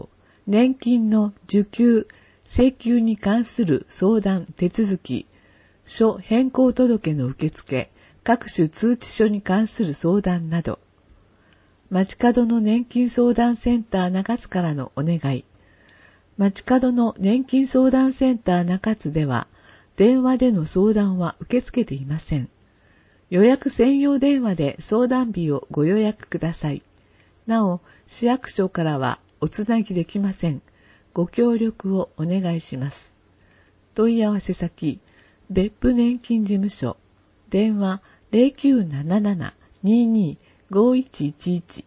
年金の受給、請求に関する相談手続き、書変更届の受付、各種通知書に関する相談など、街角の年金相談センター中津からのお願い。街角の年金相談センター中津では、電話での相談は受け付けていません。予約専用電話で相談日をご予約ください。なお、市役所からはおつなぎできません。ご協力をお願いします。問い合わせ先、別府年金事務所、電話 ゼロきゅうなななな にーにー ごいちいちいち。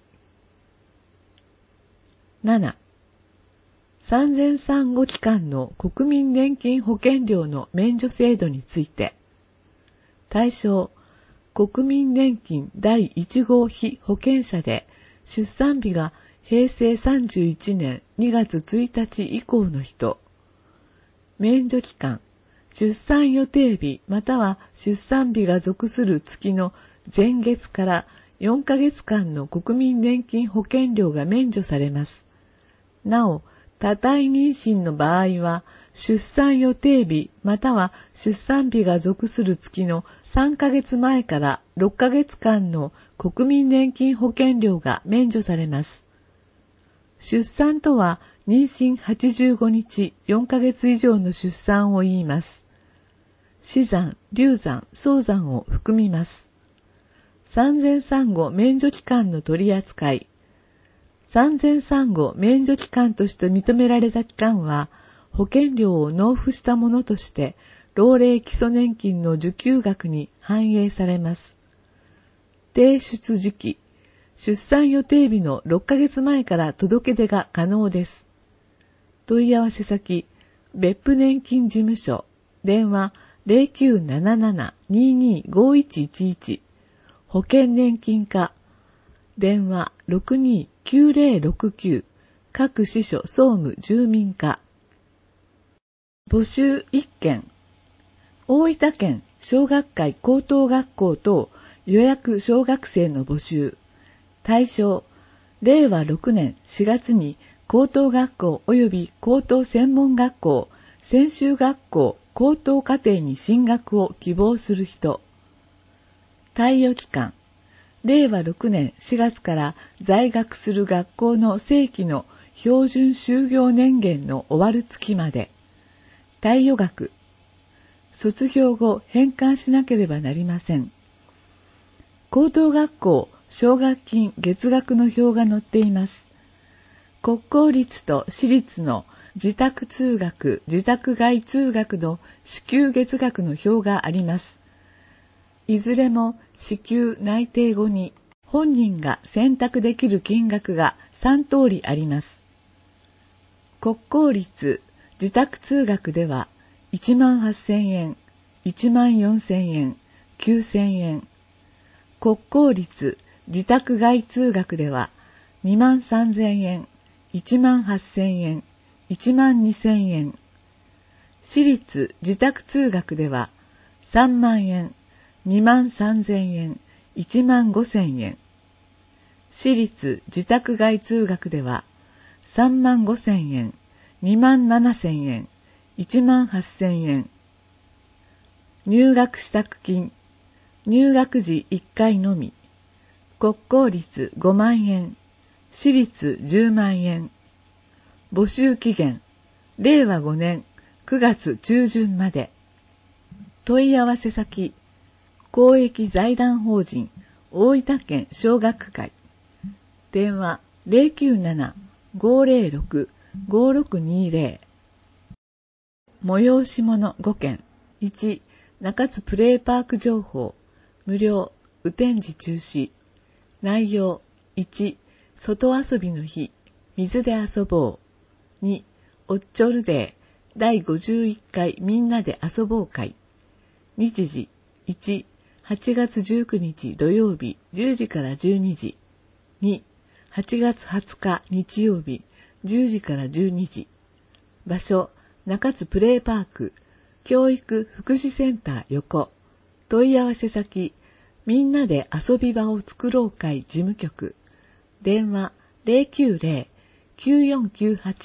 なな. 産前産後期間の国民年金保険料の免除制度について。対象、国民年金だいいち号被保険者で、出産日がへいせいさんじゅういちねんにがつついたち以降の人。免除期間、出産予定日または出産日が属する月の前月からよんかげつかんの国民年金保険料が免除されます。なお、多胎妊娠の場合は、出産予定日または出産日が属する月のさんかげつまえからろっかげつかんの国民年金保険料が免除されます。出産とは、妊娠はちじゅうごにちよんかげつ以上の出産を言います。死産、流産、早産を含みます。産前産後免除期間の取り扱い。産前産後免除期間として認められた期間は、保険料を納付したものとして、老齢基礎年金の受給額に反映されます。提出時期。出産予定日のろっかげつまえから届け出が可能です。問い合わせ先、別府年金事務所、電話 ゼロきゅうなななな にーにー ごいちいちいち、保険年金課、電話 ろくにーきゅうぜろろくきゅう、各支所総務住民課。募集いっけん。大分県小学会高等学校等予約小学生の募集。対象、れいわろくねんしがつに高等学校及び高等専門学校、専修学校、高等課程に進学を希望する人。貸与期間、れいわろくねんしがつから在学する学校の正規の標準就業年限の終わる月まで。貸与額、卒業後返還しなければなりません。高等学校奨学金月額の表が載っています。国公立と私立の自宅通学、自宅外通学の支給月額の表があります。いずれも支給内定後に本人が選択できる金額がさんとおりあります。国公立自宅通学ではいちまんはっせんえん、いちまんよんせんえん、きゅうせんえん。国公立自宅外通学ではにまんさんぜんえん、いちまんはっせんえん、いちまんにせんえん。私立自宅通学ではさんまんえん、にまんさんぜんえん、いちまんごせんえん。私立自宅外通学ではさんまんごせんえん、にまんななせんえん、いちまんはっせんえん。入学支度金、入学時いっかいのみ。国公立ごまんえん、私立じゅうまんえん。募集期限、れいわごねんくがつちゅうじゅんまで。問い合わせ先、公益財団法人大分県小学会。電話 ゼロきゅうなな ごぜろろく ごろくにぜろ。催し物ごけん。いち、中津プレイパーク情報。無料、雨天時中止。内容、いち、外遊びの日、水で遊ぼう。に、おっちょるデー、だいごじゅういっかいみんなで遊ぼう会。日時、いち、はちがつじゅうくにち土曜日じゅうじからじゅうにじ。に、はちがつはつか日曜日じゅうじからじゅうにじ。場所、中津プレイパーク、教育福祉センター横。問い合わせ先、みんなで遊び場を作ろう会事務局。電話 ゼロきゅうゼロ きゅうよんきゅうはち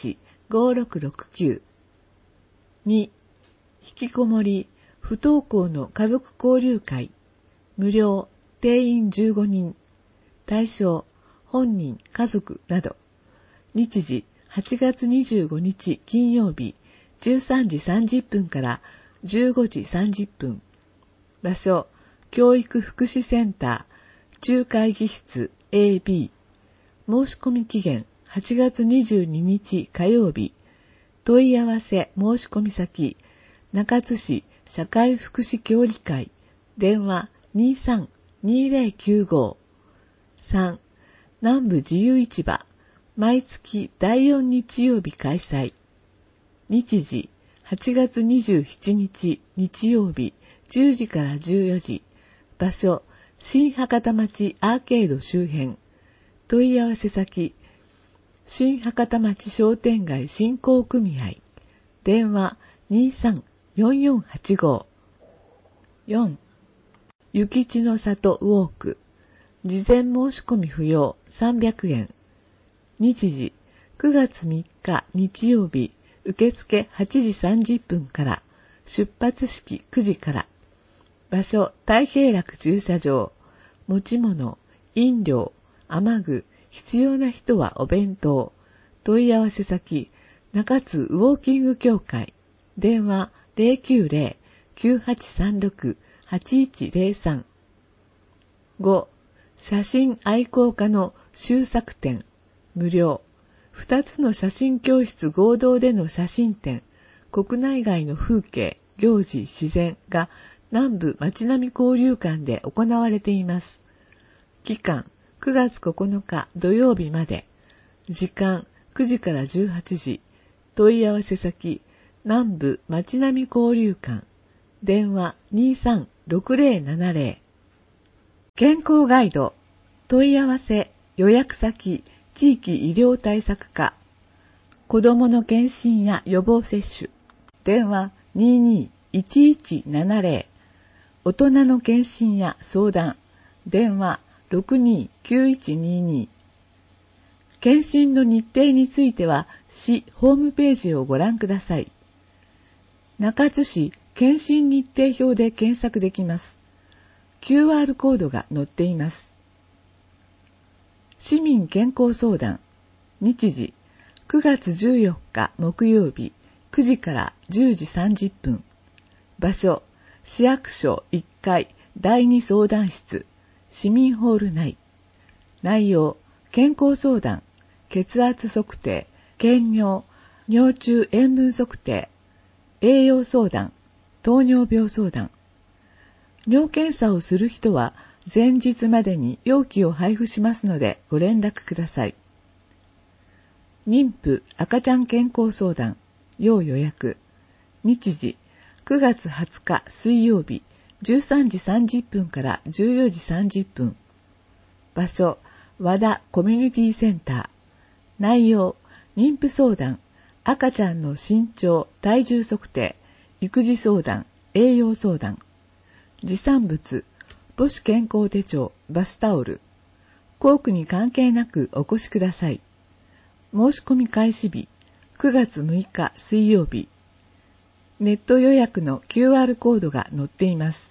ごろくろくきゅう。に、引きこもり、不登校の家族交流会、無料、定員じゅうごにん、対象、本人、家族など、日時、はちがつにじゅうごにち金曜日、じゅうさんじさんじゅっぷんからじゅうごじさんじゅっぷん、場所、教育福祉センター、中会議室 エービー、申し込み期限はちがつにじゅうににち火曜日、問い合わせ申し込み先、中津市社会福祉協議会、電話 にさんにぜろきゅうご。さん、南部自由市場、毎月だいよん日曜日開催。日時、はちがつにじゅうしちにち日曜日、じゅうじからじゅうよじ。場所、新博多町アーケード周辺。問い合わせ先、新博多町商店街振興組合。電話にさんよんよんはちご。よん、ゆきちの里ウォーク。事前申し込み不要さんびゃくえん。日時、くがつみっか日曜日、受付はちじさんじゅっぷんから、出発式くじから。場所、太平楽駐車場。持ち物、飲料、雨具、必要な人はお弁当。問い合わせ先、中津ウォーキング協会。電話 ゼロきゅうゼロ きゅうはちさんろく はちいちゼロさん。ご、写真愛好家の修作展。無料。二つの写真教室合同での写真展、国内外の風景、行事、自然が南部町並み交流館で行われています。期間、くがつここのか土曜日まで。時間、くじからじゅうはちじ。問い合わせ先、南部町並み交流館。電話にさんろくゼロななゼロ。健康ガイド。問い合わせ、予約先、地域医療対策課。子どもの検診や予防接種。電話ににいちいちななゼロ。大人の検診や相談。電話ろくにきゅういちにに。検診の日程については市ホームページをご覧ください。中津市検診日程表で検索できます。キューアール コードが載っています。市民健康相談。日時、くがつじゅうよっか木曜日、くじからじゅうじさんじゅっぷん。場所、市役所いっかいだいに相談室、市民ホール内。内容、健康相談、血圧測定、検尿、尿中塩分測定、栄養相談、糖尿病相談。尿検査をする人は前日までに容器を配布しますのでご連絡ください。妊婦赤ちゃん健康相談、要予約。日時、くがつはつか水曜日、じゅうさんじさんじゅっぷんからじゅうよじさんじゅっぷん。場所、和田コミュニティセンター。内容、妊婦相談、赤ちゃんの身長、体重測定、育児相談、栄養相談。持参物、母子健康手帳、バスタオル。校区に関係なくお越しください。申し込み開始日、くがつむいか水曜日。ネット予約の キューアール コードが載っています。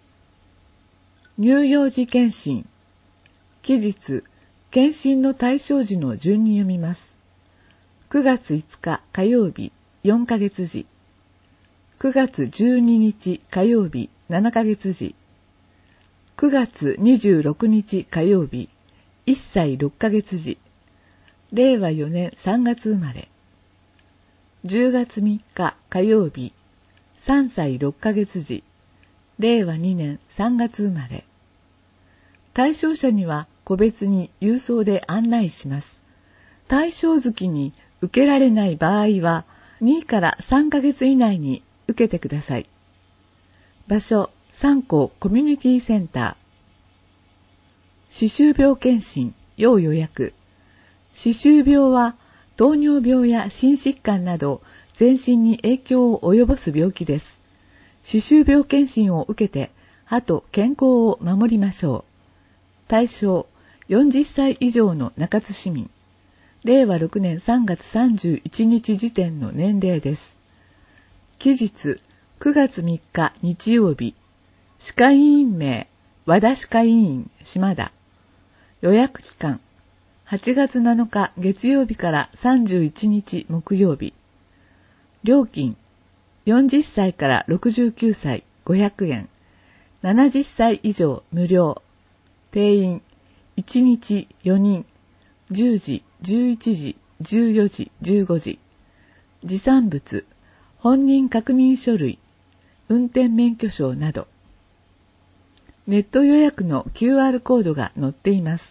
乳幼児検診。期日、検診の対象時の順に読みます。くがついつか火曜日、よんかげつじ。くがつじゅうににち火曜日、ななかげつじ。くがつにじゅうろくにち火曜日、いっさいろっかげつじ。れいわよねんさんがつ生まれ。じゅうがつみっか火曜日、さんさいろっかげつじ。れいわにねんさんがつ生まれ。対象者には個別に郵送で案内します。対象月に受けられない場合は、にからさんかげつ以内に受けてください。場所、三校コミュニティセンター。歯周病検診、要予約。歯周病は糖尿病や心疾患など全身に影響を及ぼす病気です。歯周病検診を受けて歯と健康を守りましょう。対象、よんじゅっさい以上の中津市民。 れいわろくねんさんがつさんじゅういちにち時点の年齢です。期日くがつみっか日曜日。歯科医院名和田歯科医院島田。予約期間はちがつなのか月曜日からさんじゅういちにち木曜日。料金よんじゅっさいからろくじゅうきゅうさいごひゃくえん。ななじゅっさい以上無料。定員いちにちよにん。じゅうじ、じゅういちじ、じゅうよじ、じゅうごじ。持参物、本人確認書類、運転免許証など。ネット予約の キューアール コードが載っています。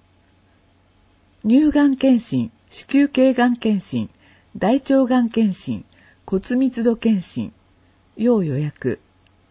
乳がん検診、子宮頸がん検診、大腸がん検診、骨密度検診、要予約。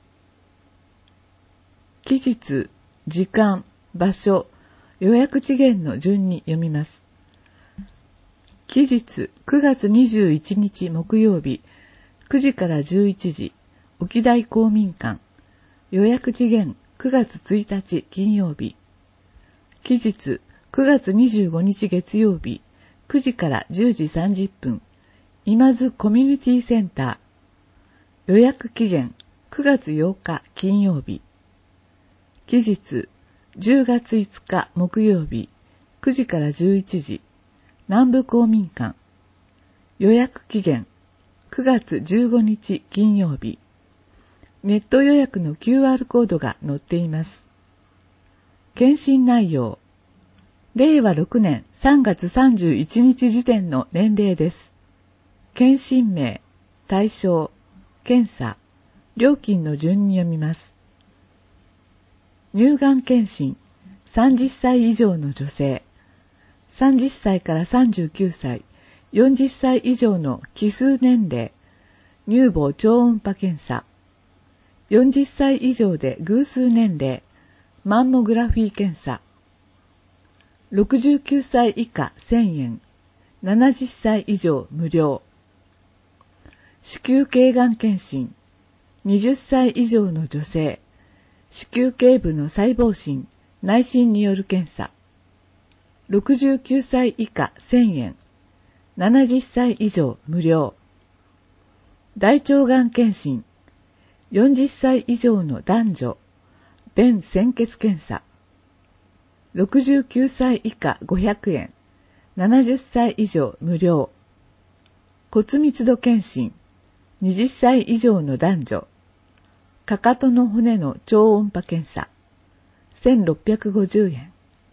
期日、時間、場所、予約期限の順に読みます。期日、くがつにじゅういちにち木曜日、くじからじゅういちじ、沖大公民館。予約期限、くがつついたち金曜日。期日、くがつにじゅうごにち月曜日、くじからじゅうじさんじゅっぷん、今津コミュニティセンター。予約期限、くがつようか金曜日。期日、じゅうがついつか木曜日、くじからじゅういちじ、南部公民館。予約期限、くがつじゅうごにち金曜日。ネット予約の キューアール コードが載っています。検診内容。れいわろくねんさんがつさんじゅういちにち時点の年齢です。検診名、対象、検査、料金の順に読みます。乳がん検診、さんじゅっさい以上の女性。さんじゅっさいからさんじゅうきゅうさい、よんじゅっさい以上の奇数年齢、乳房超音波検査。よんじゅっさい以上で偶数年齢、マンモグラフィー検査。ろくじゅうきゅうさい以下せんえん、ななじゅっさい以上無料。子宮頸がん検診、はたち以上の女性、子宮頸部の細胞診、内診による検査。ろくじゅうきゅうさい以下せんえん、ななじゅっさい以上無料。大腸がん検診、よんじゅっさい以上の男女、便潜血検査。ろくじゅうきゅうさい以下ごひゃくえん、ななじゅっさい以上無料。骨密度検診、はたち以上の男女、かかとの骨の超音波検査、せんろっぴゃくごじゅうえん。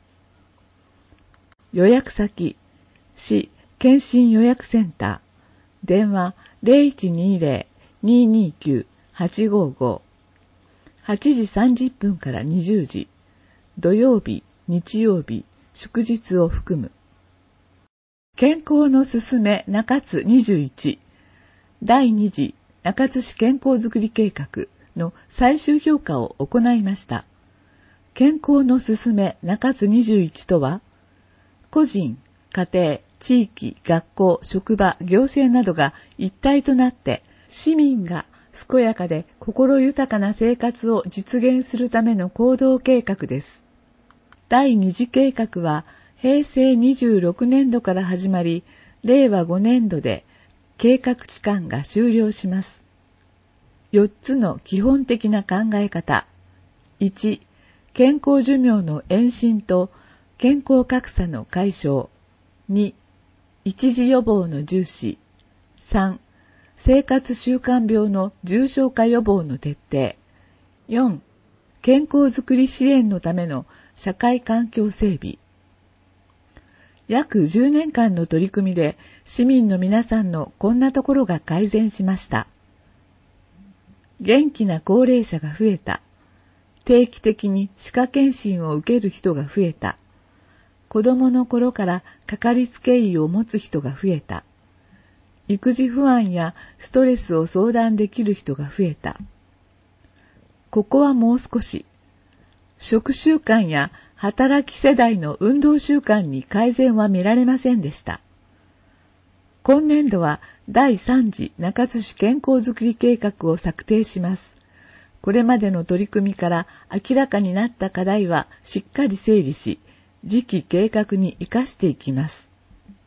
予約先、市検診予約センター、電話 ゼロいちにゼロ にーにーきゅう はちごーごー、はちじさんじゅっぷんからにじゅうじ、土曜日、日曜日、祝日を含む。健康のすすめ中津にじゅういち、だいに次中津市健康づくり計画の最終評価を行いました。健康のすすめ中津にじゅういちとは、個人、家庭、地域、学校、職場、行政などが一体となって市民が健やかで心豊かな生活を実現するための行動計画です。だいに次計画はへいせいにじゅうろくねんどから始まり、れいわごねんどで計画期間が終了します。よっつの基本的な考え方。いち、健康寿命の延伸と健康格差の解消。に、一時予防の重視。さん、生活習慣病の重症化予防の徹底。よん、健康づくり支援のための社会環境整備。約じゅうねんかんの取り組みで市民の皆さんのこんなところが改善しました。元気な高齢者が増えた。定期的に歯科検診を受ける人が増えた。子供の頃からかかりつけ医を持つ人が増えた。育児不安やストレスを相談できる人が増えた。ここはもう少し。食習慣や働き世代の運動習慣に改善は見られませんでした。今年度はだいさん次中津市健康づくり計画を策定します。これまでの取り組みから明らかになった課題はしっかり整理し、次期計画に生かしていきます。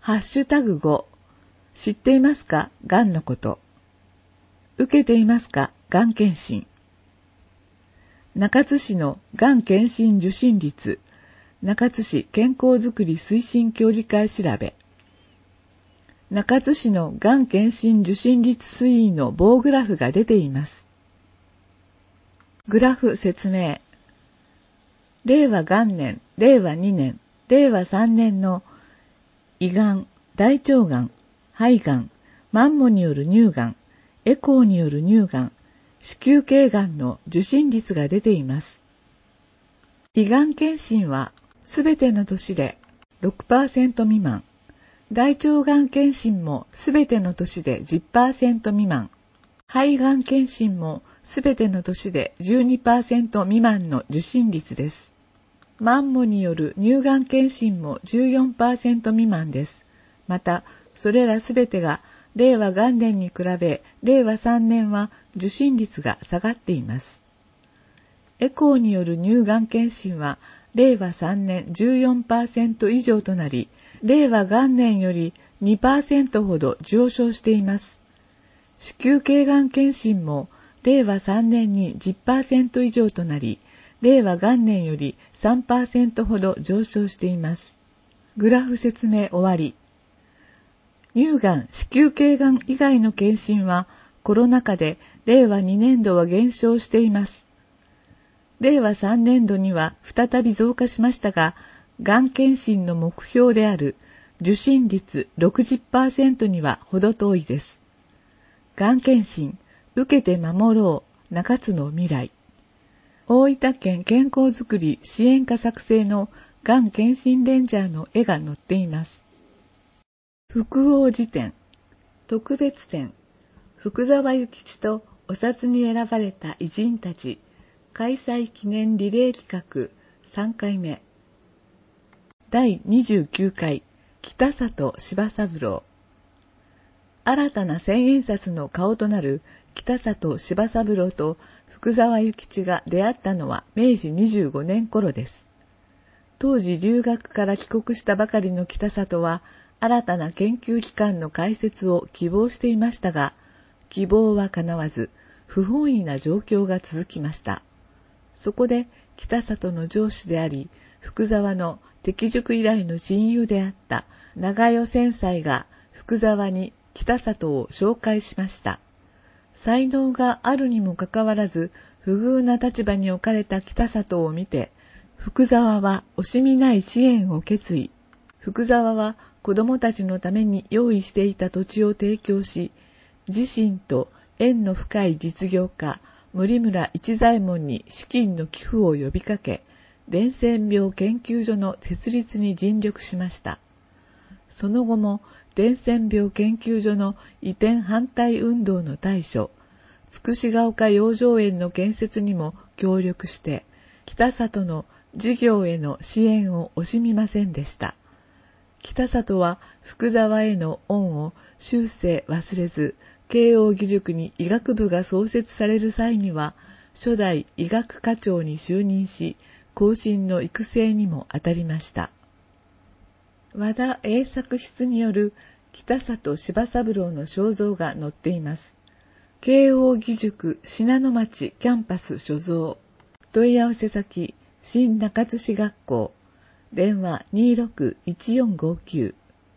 ハッシュタグご、知っていますか？がんのこと。受けていますか？がん検診。中津市のがん検診受診率、中津市健康づくり推進協議会調べ。中津市のがん検診受診率推移の棒グラフが出ています。グラフ説明。れいわ元年、れいわにねん、れいわさんねんの胃がん、大腸がん、肺がん、マンモによる乳がん、エコーによる乳がん、子宮頸がんの受診率が出ています。胃がん検診はすべての年で ろくパーセント 未満、大腸がん検診もすべての年で じゅっパーセント 未満、肺がん検診もすべての年で じゅうにパーセント 未満の受診率です。マンモによる乳がん検診も じゅうよんパーセント 未満です。また、それらすべてがれいわ元年に比べ、れいわさんねんは受診率が下がっています。エコーによる乳がん検診は、れいわさんねん じゅうよんパーセント 以上となり、れいわ元年より にパーセント ほど上昇しています。子宮頸がん検診も、れいわさんねんに じゅっパーセント 以上となり、れいわ元年より さんパーセント ほど上昇しています。グラフ説明終わり。乳がん、子宮頸がん以外の検診はコロナ禍でれいわにねんどは減少しています。れいわさんねんどには再び増加しましたが、がん検診の目標である受診率 ろくじゅっパーセント には程遠いです。がん検診、受けて守ろう、中津の未来。大分県健康づくり支援課作成のがん検診レンジャーの絵が載っています。福王寺展、特別展、福沢諭吉とお札に選ばれた偉人たち、開催記念リレー企画さんかいめ。だいにじゅうきゅうかい、北里柴三郎。新たな千円札の顔となる北里柴三郎と福沢諭吉が出会ったのはめいじにじゅうごねん頃です。当時留学から帰国したばかりの北里は、新たな研究機関の開設を希望していましたが、希望は叶わず、不本意な状況が続きました。そこで北里の上司であり、福沢の適塾以来の親友であった長与千斎が福沢に北里を紹介しました。才能があるにもかかわらず、不遇な立場に置かれた北里を見て、福沢は惜しみない支援を決意。福沢は子供たちのために用意していた土地を提供し、自身と縁の深い実業家、森村一左衛門に資金の寄付を呼びかけ、伝染病研究所の設立に尽力しました。その後も伝染病研究所の移転反対運動の対処、つくしが丘養生園の建設にも協力して、北里の事業への支援を惜しみませんでした。北里は福沢への恩を終生忘れず、慶應義塾に医学部が創設される際には、初代医学科長に就任し、後進の育成にも当たりました。和田栄作室による北里柴三郎の肖像が載っています。慶應義塾信濃町キャンパス所蔵。問い合わせ先、新中津市学校。電話 にーろくいちよんごきゅう。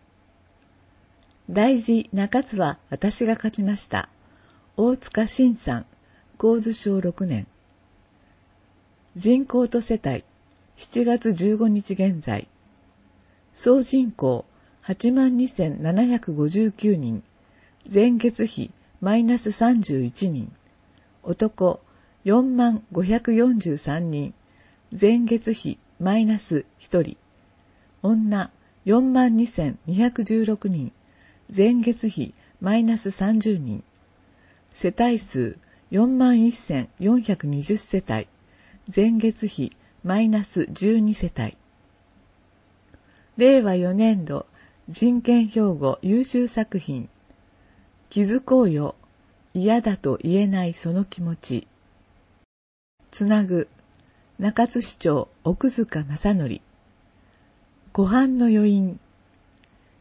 大字中津は私が書きました。大塚晋さん、神津小ろくねん。人口と世帯、しちがつじゅうごにち現在。総人口はちまんにせんななひゃくごじゅうきゅうにん。前月比マイナスさんじゅういちにん。男よんまんごひゃくよんじゅうさんにん。前月比マイナスひとり。女よんまんにせんにひゃくじゅうろくにん。前月比マイナスさんじゅうにん。世帯数よんまんせんよんひゃくにじゅう世帯。前月比マイナスじゅうに世帯。れいわよねんど人権標語優秀作品。気づこうよ。嫌だと言えないその気持ち。つなぐ。中津市長奥塚正則。湖畔の余韻。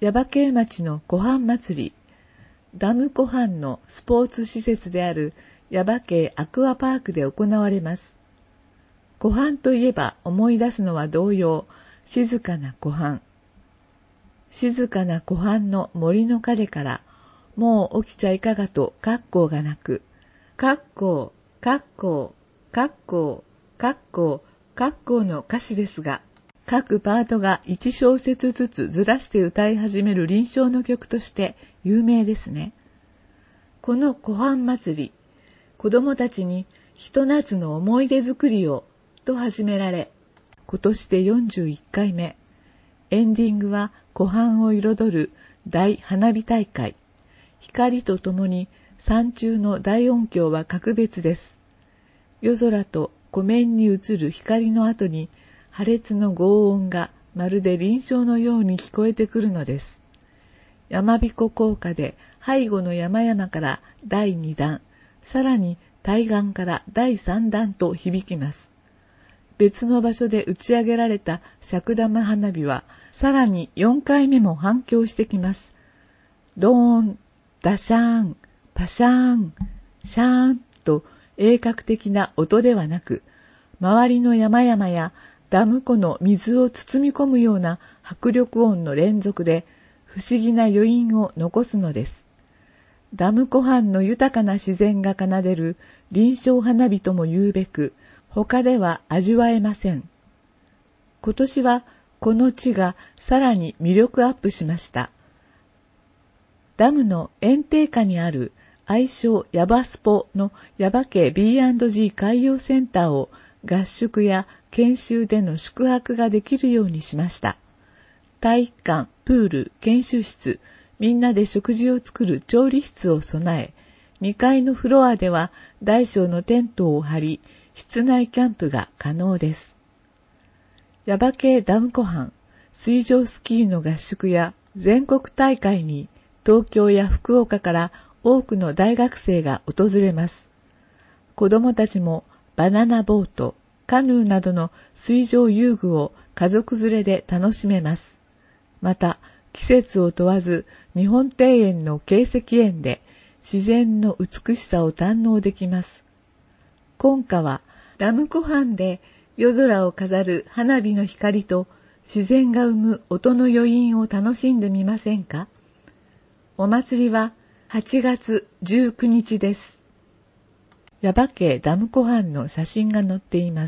耶馬渓町の湖畔祭り、ダム湖畔のスポーツ施設である耶馬渓アクアパークで行われます。湖畔といえば思い出すのは同様、静かな湖畔。静かな湖畔の森の陰から、もう起きちゃいかがと格好がなく、格好、格好、格好、格好、格好の歌詞ですが、各パートが一小節ずつずらして歌い始める臨床の曲として有名ですね。この湖畔祭り、子供たちにひと夏の思い出作りをと始められ、今年でよんじゅういっかいめ、エンディングは湖畔を彩る大花火大会。光とともに山中の大音響は格別です。夜空と湖面に映る光の後に破裂の轟音がまるで輪唱のように聞こえてくるのです。山彦効果で背後の山々からだいにだん、さらに対岸からだいさんだんと響きます。別の場所で打ち上げられた尺玉花火はさらによんかいめも反響してきます。ドーン、ダシャーン、パシャーン、シャーンと鋭角的な音ではなく、周りの山々やダム湖の水を包み込むような迫力音の連続で不思議な余韻を残すのです。ダム湖畔の豊かな自然が奏でる臨床花火とも言うべく、他では味わえません。今年はこの地がさらに魅力アップしました。ダムの堰堤下にある愛称ヤバスポの耶馬渓 ビーアンドジー 海洋センターを合宿や研修での宿泊ができるようにしました。体育館、プール、研修室、みんなで食事を作る調理室を備え、にかいのフロアでは大小のテントを張り、室内キャンプが可能です。耶馬渓ダム湖畔、水上スキーの合宿や全国大会に東京や福岡から多くの大学生が訪れます。子どもたちもバナナボート、カヌーなどの水上遊具を家族連れで楽しめます。また、季節を問わず日本庭園の慶石園で自然の美しさを堪能できます。今夏はダム湖畔で夜空を飾る花火の光と自然が生む音の余韻を楽しんでみませんか？お祭りははちがつじゅうくにちです。耶馬渓ダム湖畔の写真が載っています。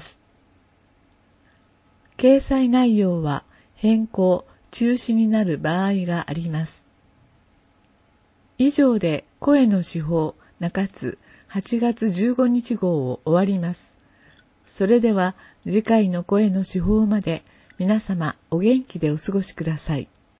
掲載内容は変更、中止になる場合があります。以上で声の至宝中津はちがつじゅうごにち号を終わります。それでは次回の声の至宝まで皆様お元気でお過ごしください。